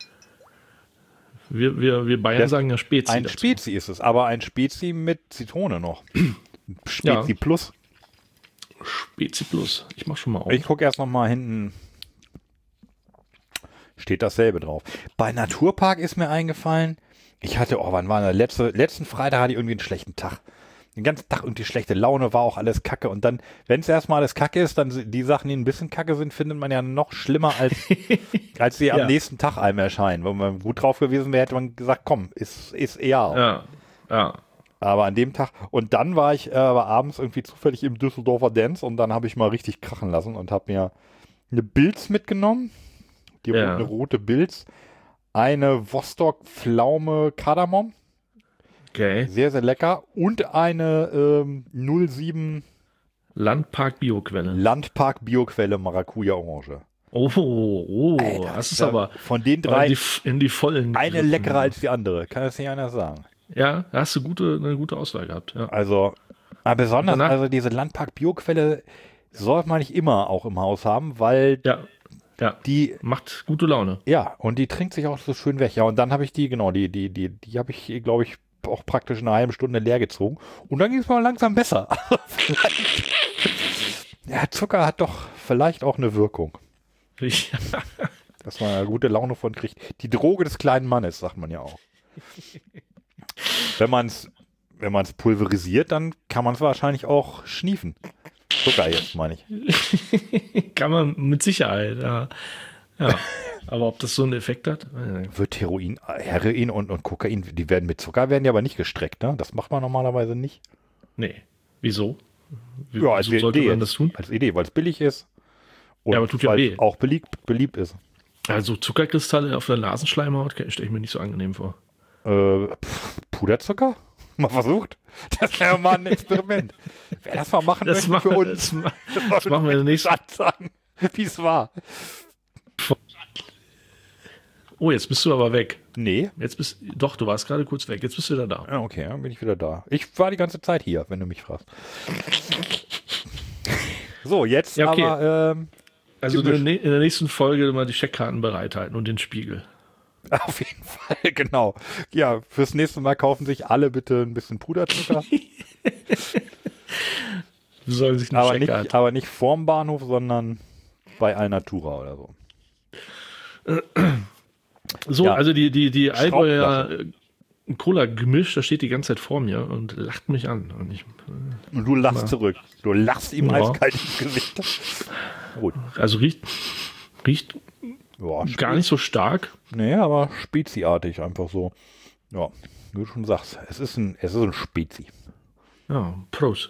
Wir, wir, wir Bayern Das- sagen ja Spezi. Ein dazu. Spezi ist es, aber ein Spezi mit Zitrone noch. Spezi Ja. Plus. Spezi Plus. Ich mach schon mal auf. Ich gucke erst noch mal hinten. Steht dasselbe drauf. Bei Naturpark ist mir eingefallen, ich hatte, oh, wann war der letzte, letzten Freitag hatte ich irgendwie einen schlechten Tag. Den ganzen Tag irgendwie schlechte Laune, war auch alles kacke. Und dann, wenn es erstmal alles kacke ist, dann die Sachen, die ein bisschen kacke sind, findet man ja noch schlimmer, als, als sie Ja. am nächsten Tag einem erscheinen. Wenn man gut drauf gewesen wäre, hätte man gesagt, komm, ist, ist eher auch. Ja, ja. Aber an dem Tag, und dann war ich äh, aber abends irgendwie zufällig im Düsseldorfer Dance und dann habe ich mal richtig krachen lassen und habe mir eine Bilz mitgenommen, die Ja. eine rote Bilz, eine Vostok Pflaume Kardamom, Okay. sehr, sehr lecker, und eine ähm, null sieben Landpark Bioquelle. Landpark Bioquelle Maracuja Orange. Oh, oh, Alter, das ist da- aber von den in drei die, in die vollen. eine gegriffen. leckerer als die andere, kann das nicht einer sagen. Ja, da hast du gute, eine gute Auswahl gehabt. Ja. Also, aber besonders, Danach- also diese Landpark Bioquelle sollte man nicht immer auch im Haus haben, weil Ja, ja. die, Macht gute Laune. ja, und die trinkt sich auch so schön weg. Ja, und dann habe ich die, genau, die, die, die, die habe ich, glaube ich, auch praktisch eine halbe Stunde leer gezogen. Und dann ging es mal langsam besser. Vielleicht- ja, Zucker hat doch vielleicht auch eine Wirkung, Ja. dass man eine gute Laune von kriegt. Die Droge des kleinen Mannes, sagt man ja auch. Wenn man es wenn man's pulverisiert, dann kann man es wahrscheinlich auch schniefen. Zucker jetzt, meine ich. Kann man mit Sicherheit, ja. Ja. Aber ob das so einen Effekt hat? Äh, Wird Heroin, Heroin und, und Kokain, die werden mit Zucker, werden ja aber nicht gestreckt, ne? Das macht man normalerweise nicht. Nee. Wieso? Wie, Ja, als wieso sollte Idee. man das tun? Als Idee, weil es billig ist. Und Ja, aber tut ja weil weh. es auch beliebt, beliebt ist. Also Zuckerkristalle auf der Nasenschleimhaut stelle ich mir nicht so angenehm vor. Äh, pff, Puderzucker? Mal versucht. Das wäre mal ein Experiment. Wer das mal machen Das, möchte machen, für wir- uns, das, ma- das machen wir nächstes Mal. sagen, wie es war. Oh, jetzt bist du aber weg. Nee. Jetzt bist doch, du warst gerade kurz weg. Jetzt bist du wieder da. Ja, okay, dann bin ich wieder da. Ich war die ganze Zeit hier, wenn du mich fragst. So, jetzt Ja, okay. aber ähm, Also in Typisch. der, nä- in der nächsten Folge mal die Checkkarten bereithalten und den Spiegel. auf jeden Fall, genau. Ja, fürs nächste Mal kaufen sich alle bitte ein bisschen Puderzucker. Wir sollen sich eine aber, Checkkarte. nicht, aber nicht vorm Bahnhof, sondern bei Alnatura oder so. So, Ja. also die, die, die Allgäuer Schraubflasche. äh, Cola-Gemisch, das steht die ganze Zeit vor mir und lacht mich an. Und ich, Und du lachst Ja. zurück. Du lachst ihm Ja. eiskalt ins Gesicht. Gut. also riecht, riecht Ja, gar nicht so stark. Nee, aber speziartig einfach so. Ja, wie du schon sagst, es ist ein, es ist ein Spezi. Ja, Prost.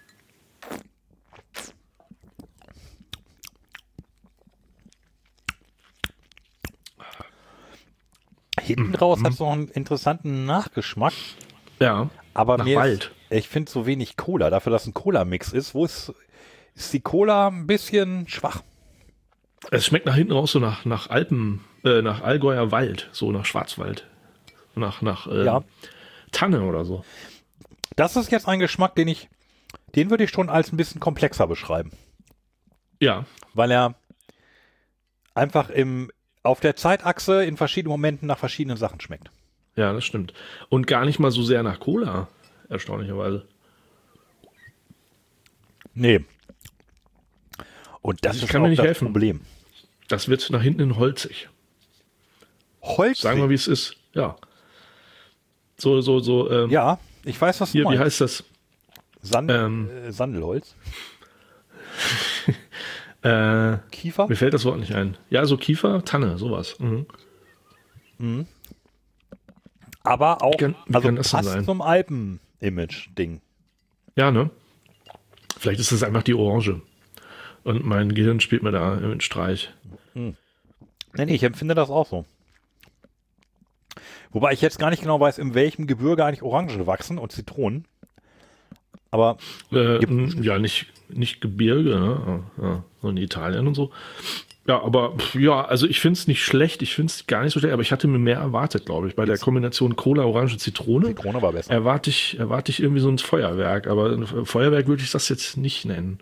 Hinten raus hat es noch einen interessanten Nachgeschmack, Ja, aber Nach mir Wald. Ist, ich finde so wenig Cola, dafür, dass ein Cola-Mix ist. Wo ist, ist die Cola ein bisschen schwach? es schmeckt nach hinten raus so nach, nach Alpen, äh, nach Allgäuer Wald, so nach Schwarzwald. Nach, nach äh, Ja. Tanne oder so. Das ist jetzt ein Geschmack, den ich, den würde ich schon als ein bisschen komplexer beschreiben. Ja, Weil er einfach im, auf der Zeitachse in verschiedenen Momenten nach verschiedenen Sachen schmeckt. Ja, das stimmt. Und gar nicht mal so sehr nach Cola, erstaunlicherweise. Nee. Und das Ich ist kann auch mir nicht das helfen. Problem. Das wird nach hinten hin holzig. Holz. Sagen wir, wie es ist. Ja. So, so, so. Ähm, Ja, ich weiß, was du Hier, wie meinst. heißt das? Sand, ähm, äh, Sandelholz. Äh, Kiefer? mir fällt das Wort nicht ein. Ja, so Kiefer, Tanne, sowas. Mhm. Aber auch, Wie kann- wie also kann das denn passt sein? zum Alpen-Image-Ding. Ja, ne? Vielleicht ist das einfach die Orange. Und mein Gehirn spielt mir da einen Streich. Nee, nee, ich empfinde das auch so. Wobei ich jetzt gar nicht genau weiß, in welchem Gebirge eigentlich Orangen wachsen und Zitronen. Aber Äh, Gibt- m, ja, nicht, nicht Gebirge, ne? Ja, ja, so in Italien und so. Ja, aber pf, ja, also ich finde es nicht schlecht, ich finde es gar nicht so schlecht, aber ich hatte mir mehr erwartet, glaube ich. Bei der Kombination Cola, Orange, Zitrone Zitrone war besser. erwarte ich, erwarte ich irgendwie so ein Feuerwerk, aber ein Feuerwerk würde ich das jetzt nicht nennen.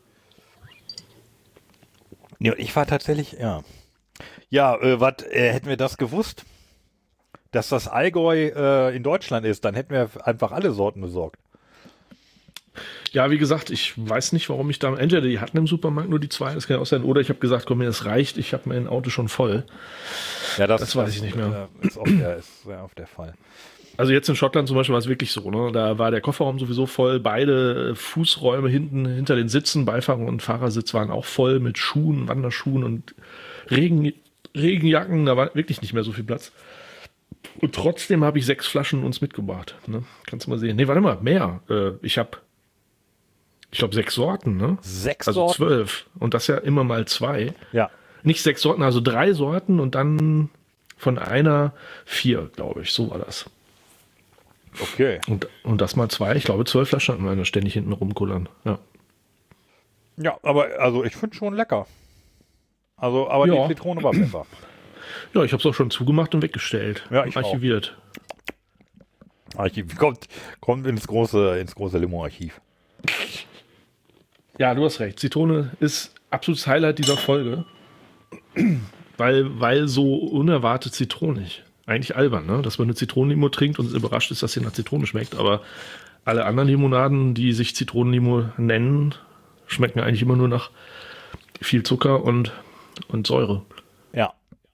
Nee, ich war tatsächlich, ja. Ja, äh, was, äh, hätten wir das gewusst, dass das Allgäu äh, in Deutschland ist, dann hätten wir einfach alle Sorten besorgt. Ja, wie gesagt, ich weiß nicht, warum ich da, entweder die hatten im Supermarkt nur die zwei, das kann ja auch sein, oder ich habe gesagt, komm, mir das reicht, ich habe mein Auto schon voll. Ja, das, Das weiß ich nicht mehr. Äh, ist, oft der, ist sehr oft der Fall. Also jetzt in Schottland zum Beispiel war es wirklich so, ne? Da war der Kofferraum sowieso voll, beide Fußräume hinten hinter den Sitzen, Beifahrer- und Fahrersitz waren auch voll mit Schuhen, Wanderschuhen und Regen, Regenjacken, da war wirklich nicht mehr so viel Platz. Und trotzdem habe ich sechs Flaschen uns mitgebracht. Ne? Kannst du mal sehen. Nee, warte mal, mehr. Äh, ich habe, ich glaube, sechs Sorten, ne? Sechs Also Sorten? zwölf. Und das ja immer mal zwei. Ja. Nicht sechs Sorten, also drei Sorten und dann von einer vier, glaube ich. So war das. Okay. Und, und das mal zwei. Ich glaube, zwölf Flaschen hatten wir da ständig hinten rumkullern. Ja. Ja, aber also ich finde schon lecker. Also, aber Ja. die Zitrone war besser. Ja, ich habe es auch schon zugemacht und weggestellt. Ja, ich auch. Archiviert. Archiv kommt, kommt ins große, ins große Limo-Archiv. Ja, du hast recht. Zitrone ist absolutes Highlight dieser Folge. Weil, weil so unerwartet zitronig. Eigentlich albern, ne? Dass man eine Zitronenlimo trinkt und überrascht ist, dass sie nach Zitrone schmeckt. Aber alle anderen Limonaden, die sich Zitronenlimo nennen, schmecken eigentlich immer nur nach viel Zucker und, und Säure. Ja.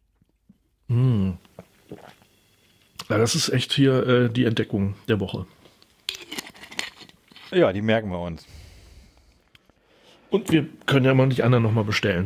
Ja, das ist echt hier äh, die Entdeckung der Woche. Ja, die merken wir uns. Und wir können ja mal die anderen nochmal bestellen.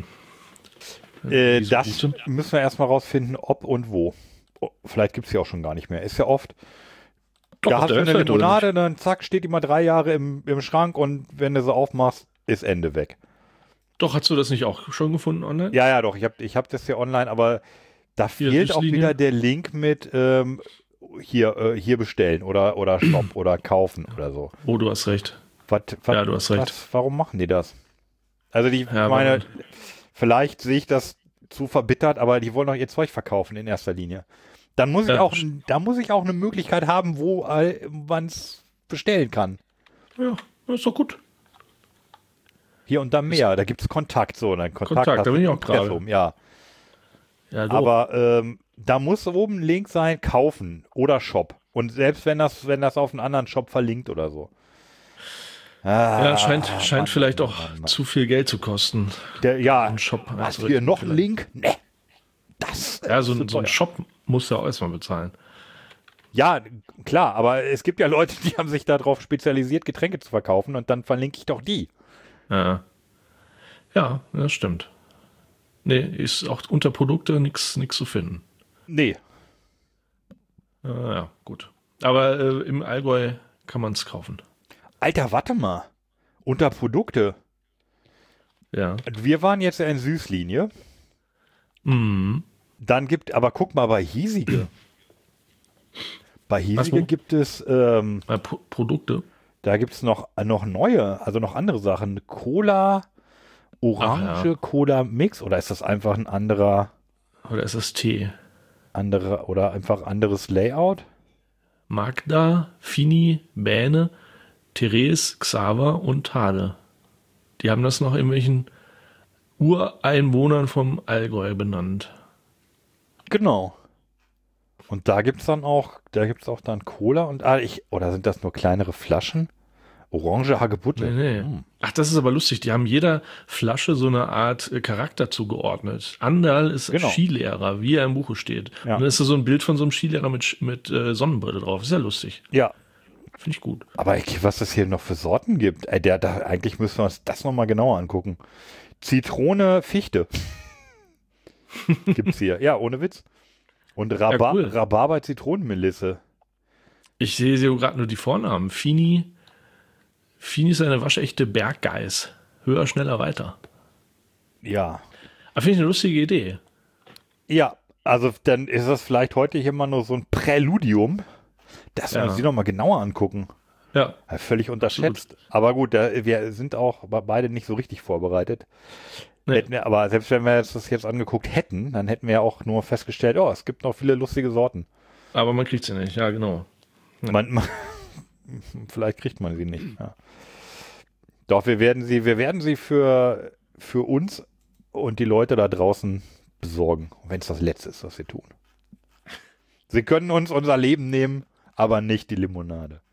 Äh, Diese das gute. müssen wir erstmal rausfinden, ob und wo. Oh, vielleicht gibt es ja auch schon gar nicht mehr. Ist ja oft, Doch, da auf hast du der eine Website, oder Limonade, nicht? dann zack, steht die mal drei Jahre im, im Schrank und wenn du sie aufmachst, ist Ende weg. Doch, hast du das nicht auch schon gefunden online? Ja, ja, doch, ich habe ich hab das hier online, aber da Hier, fehlt auch Süßlinie. wieder der Link mit ähm, hier, äh, hier bestellen oder, oder Shop oder kaufen oder so. Oh, du hast recht. Was, was, Ja, du hast recht. Was, warum machen die das? Also die, Ja, ich meine, warum? vielleicht sehe ich das zu verbittert, aber die wollen doch ihr Zeug verkaufen in erster Linie. Dann muss ich Ja. auch, da muss ich auch eine Möglichkeit haben, wo äh, man es bestellen kann. Ja, ist doch gut. Hier und da mehr, da gibt es Kontakt so. Dann Kontakt, Kontakt, hast da bin du ich auch Impressum, gerade. ja. Ja, doof. Aber ähm, da muss oben ein Link sein, kaufen oder Shop. Und selbst wenn das, wenn das auf einen anderen Shop verlinkt oder so. Ah, ja, scheint, scheint Mann, vielleicht Mann, auch Mann, Mann. zu viel Geld zu kosten. Der, ja, Ein Shop hast du einzurichten hier noch einen vielleicht. Link? Nee. Das Ja, so, ist ein- so ein teuer. Shop muss ja auch erstmal bezahlen. Ja, klar, aber es gibt ja Leute, die haben sich darauf spezialisiert, Getränke zu verkaufen und dann verlinke ich doch die. Ja, ja, das stimmt. Nee, ist auch unter Produkte nichts zu finden. Nee. Ja, ja, gut. Aber äh, im Allgäu kann man es kaufen. Alter, warte mal. Unter Produkte. Ja. Wir waren jetzt ja in Süßlinie. Mhm. Dann gibt, aber guck mal bei Hiesige. Bei Hiesige wo? gibt es, ähm, Äh, Pro Produkte. da gibt es noch, noch neue, also noch andere Sachen. Cola, Orange, Ach ja. Cola Mix oder ist das einfach ein anderer, Oder ist das Tee? anderer oder einfach anderes Layout? Magda, Fini, Bähne, Therese, Xaver und Tade. Die haben das noch in welchen Ureinwohnern vom Allgäu benannt. Genau. Und da gibt's dann auch, da gibt's auch dann Cola und, ah, ich, oder sind das nur kleinere Flaschen? Orange Hagebutte. Nee, nee. Hm. Ach, das ist aber lustig. Die haben jeder Flasche so eine Art äh, Charakter zugeordnet. Andal ist Genau. Skilehrer, wie er im Buche steht. Ja. Und dann ist da so ein Bild von so einem Skilehrer mit, Sch- mit äh, Sonnenbrille drauf. Ist ja lustig. Ja. Finde ich gut. Aber ich, was es hier noch für Sorten gibt, ey, der, da, eigentlich müssen wir uns das nochmal genauer angucken. Zitrone, Fichte. Gibt's hier. Ja, ohne Witz. Und Rhaba- Ja, cool. Rhabarber, Zitronenmelisse. Ich sehe hier gerade nur die Vornamen. Fini. Fini ist eine waschechte Berggeiß. Höher, schneller, weiter. Ja. Aber finde ich eine lustige Idee. Ja, also dann ist das vielleicht heute hier mal nur so ein Präludium, dass wir Ja. uns die nochmal genauer angucken. Ja. Ja, völlig unterschätzt. Aber gut, da, wir sind auch beide nicht so richtig vorbereitet. Nee. Hätten wir, aber selbst wenn wir jetzt das jetzt angeguckt hätten, dann hätten wir auch nur festgestellt, oh, es gibt noch viele lustige Sorten. Aber man kriegt sie nicht. Ja, genau. Man, man, vielleicht kriegt man sie nicht. Ja. Doch, wir werden sie, wir werden sie für, für uns und die Leute da draußen besorgen, wenn es das Letzte ist, was wir tun. Sie können uns unser Leben nehmen, aber nicht die Limonade.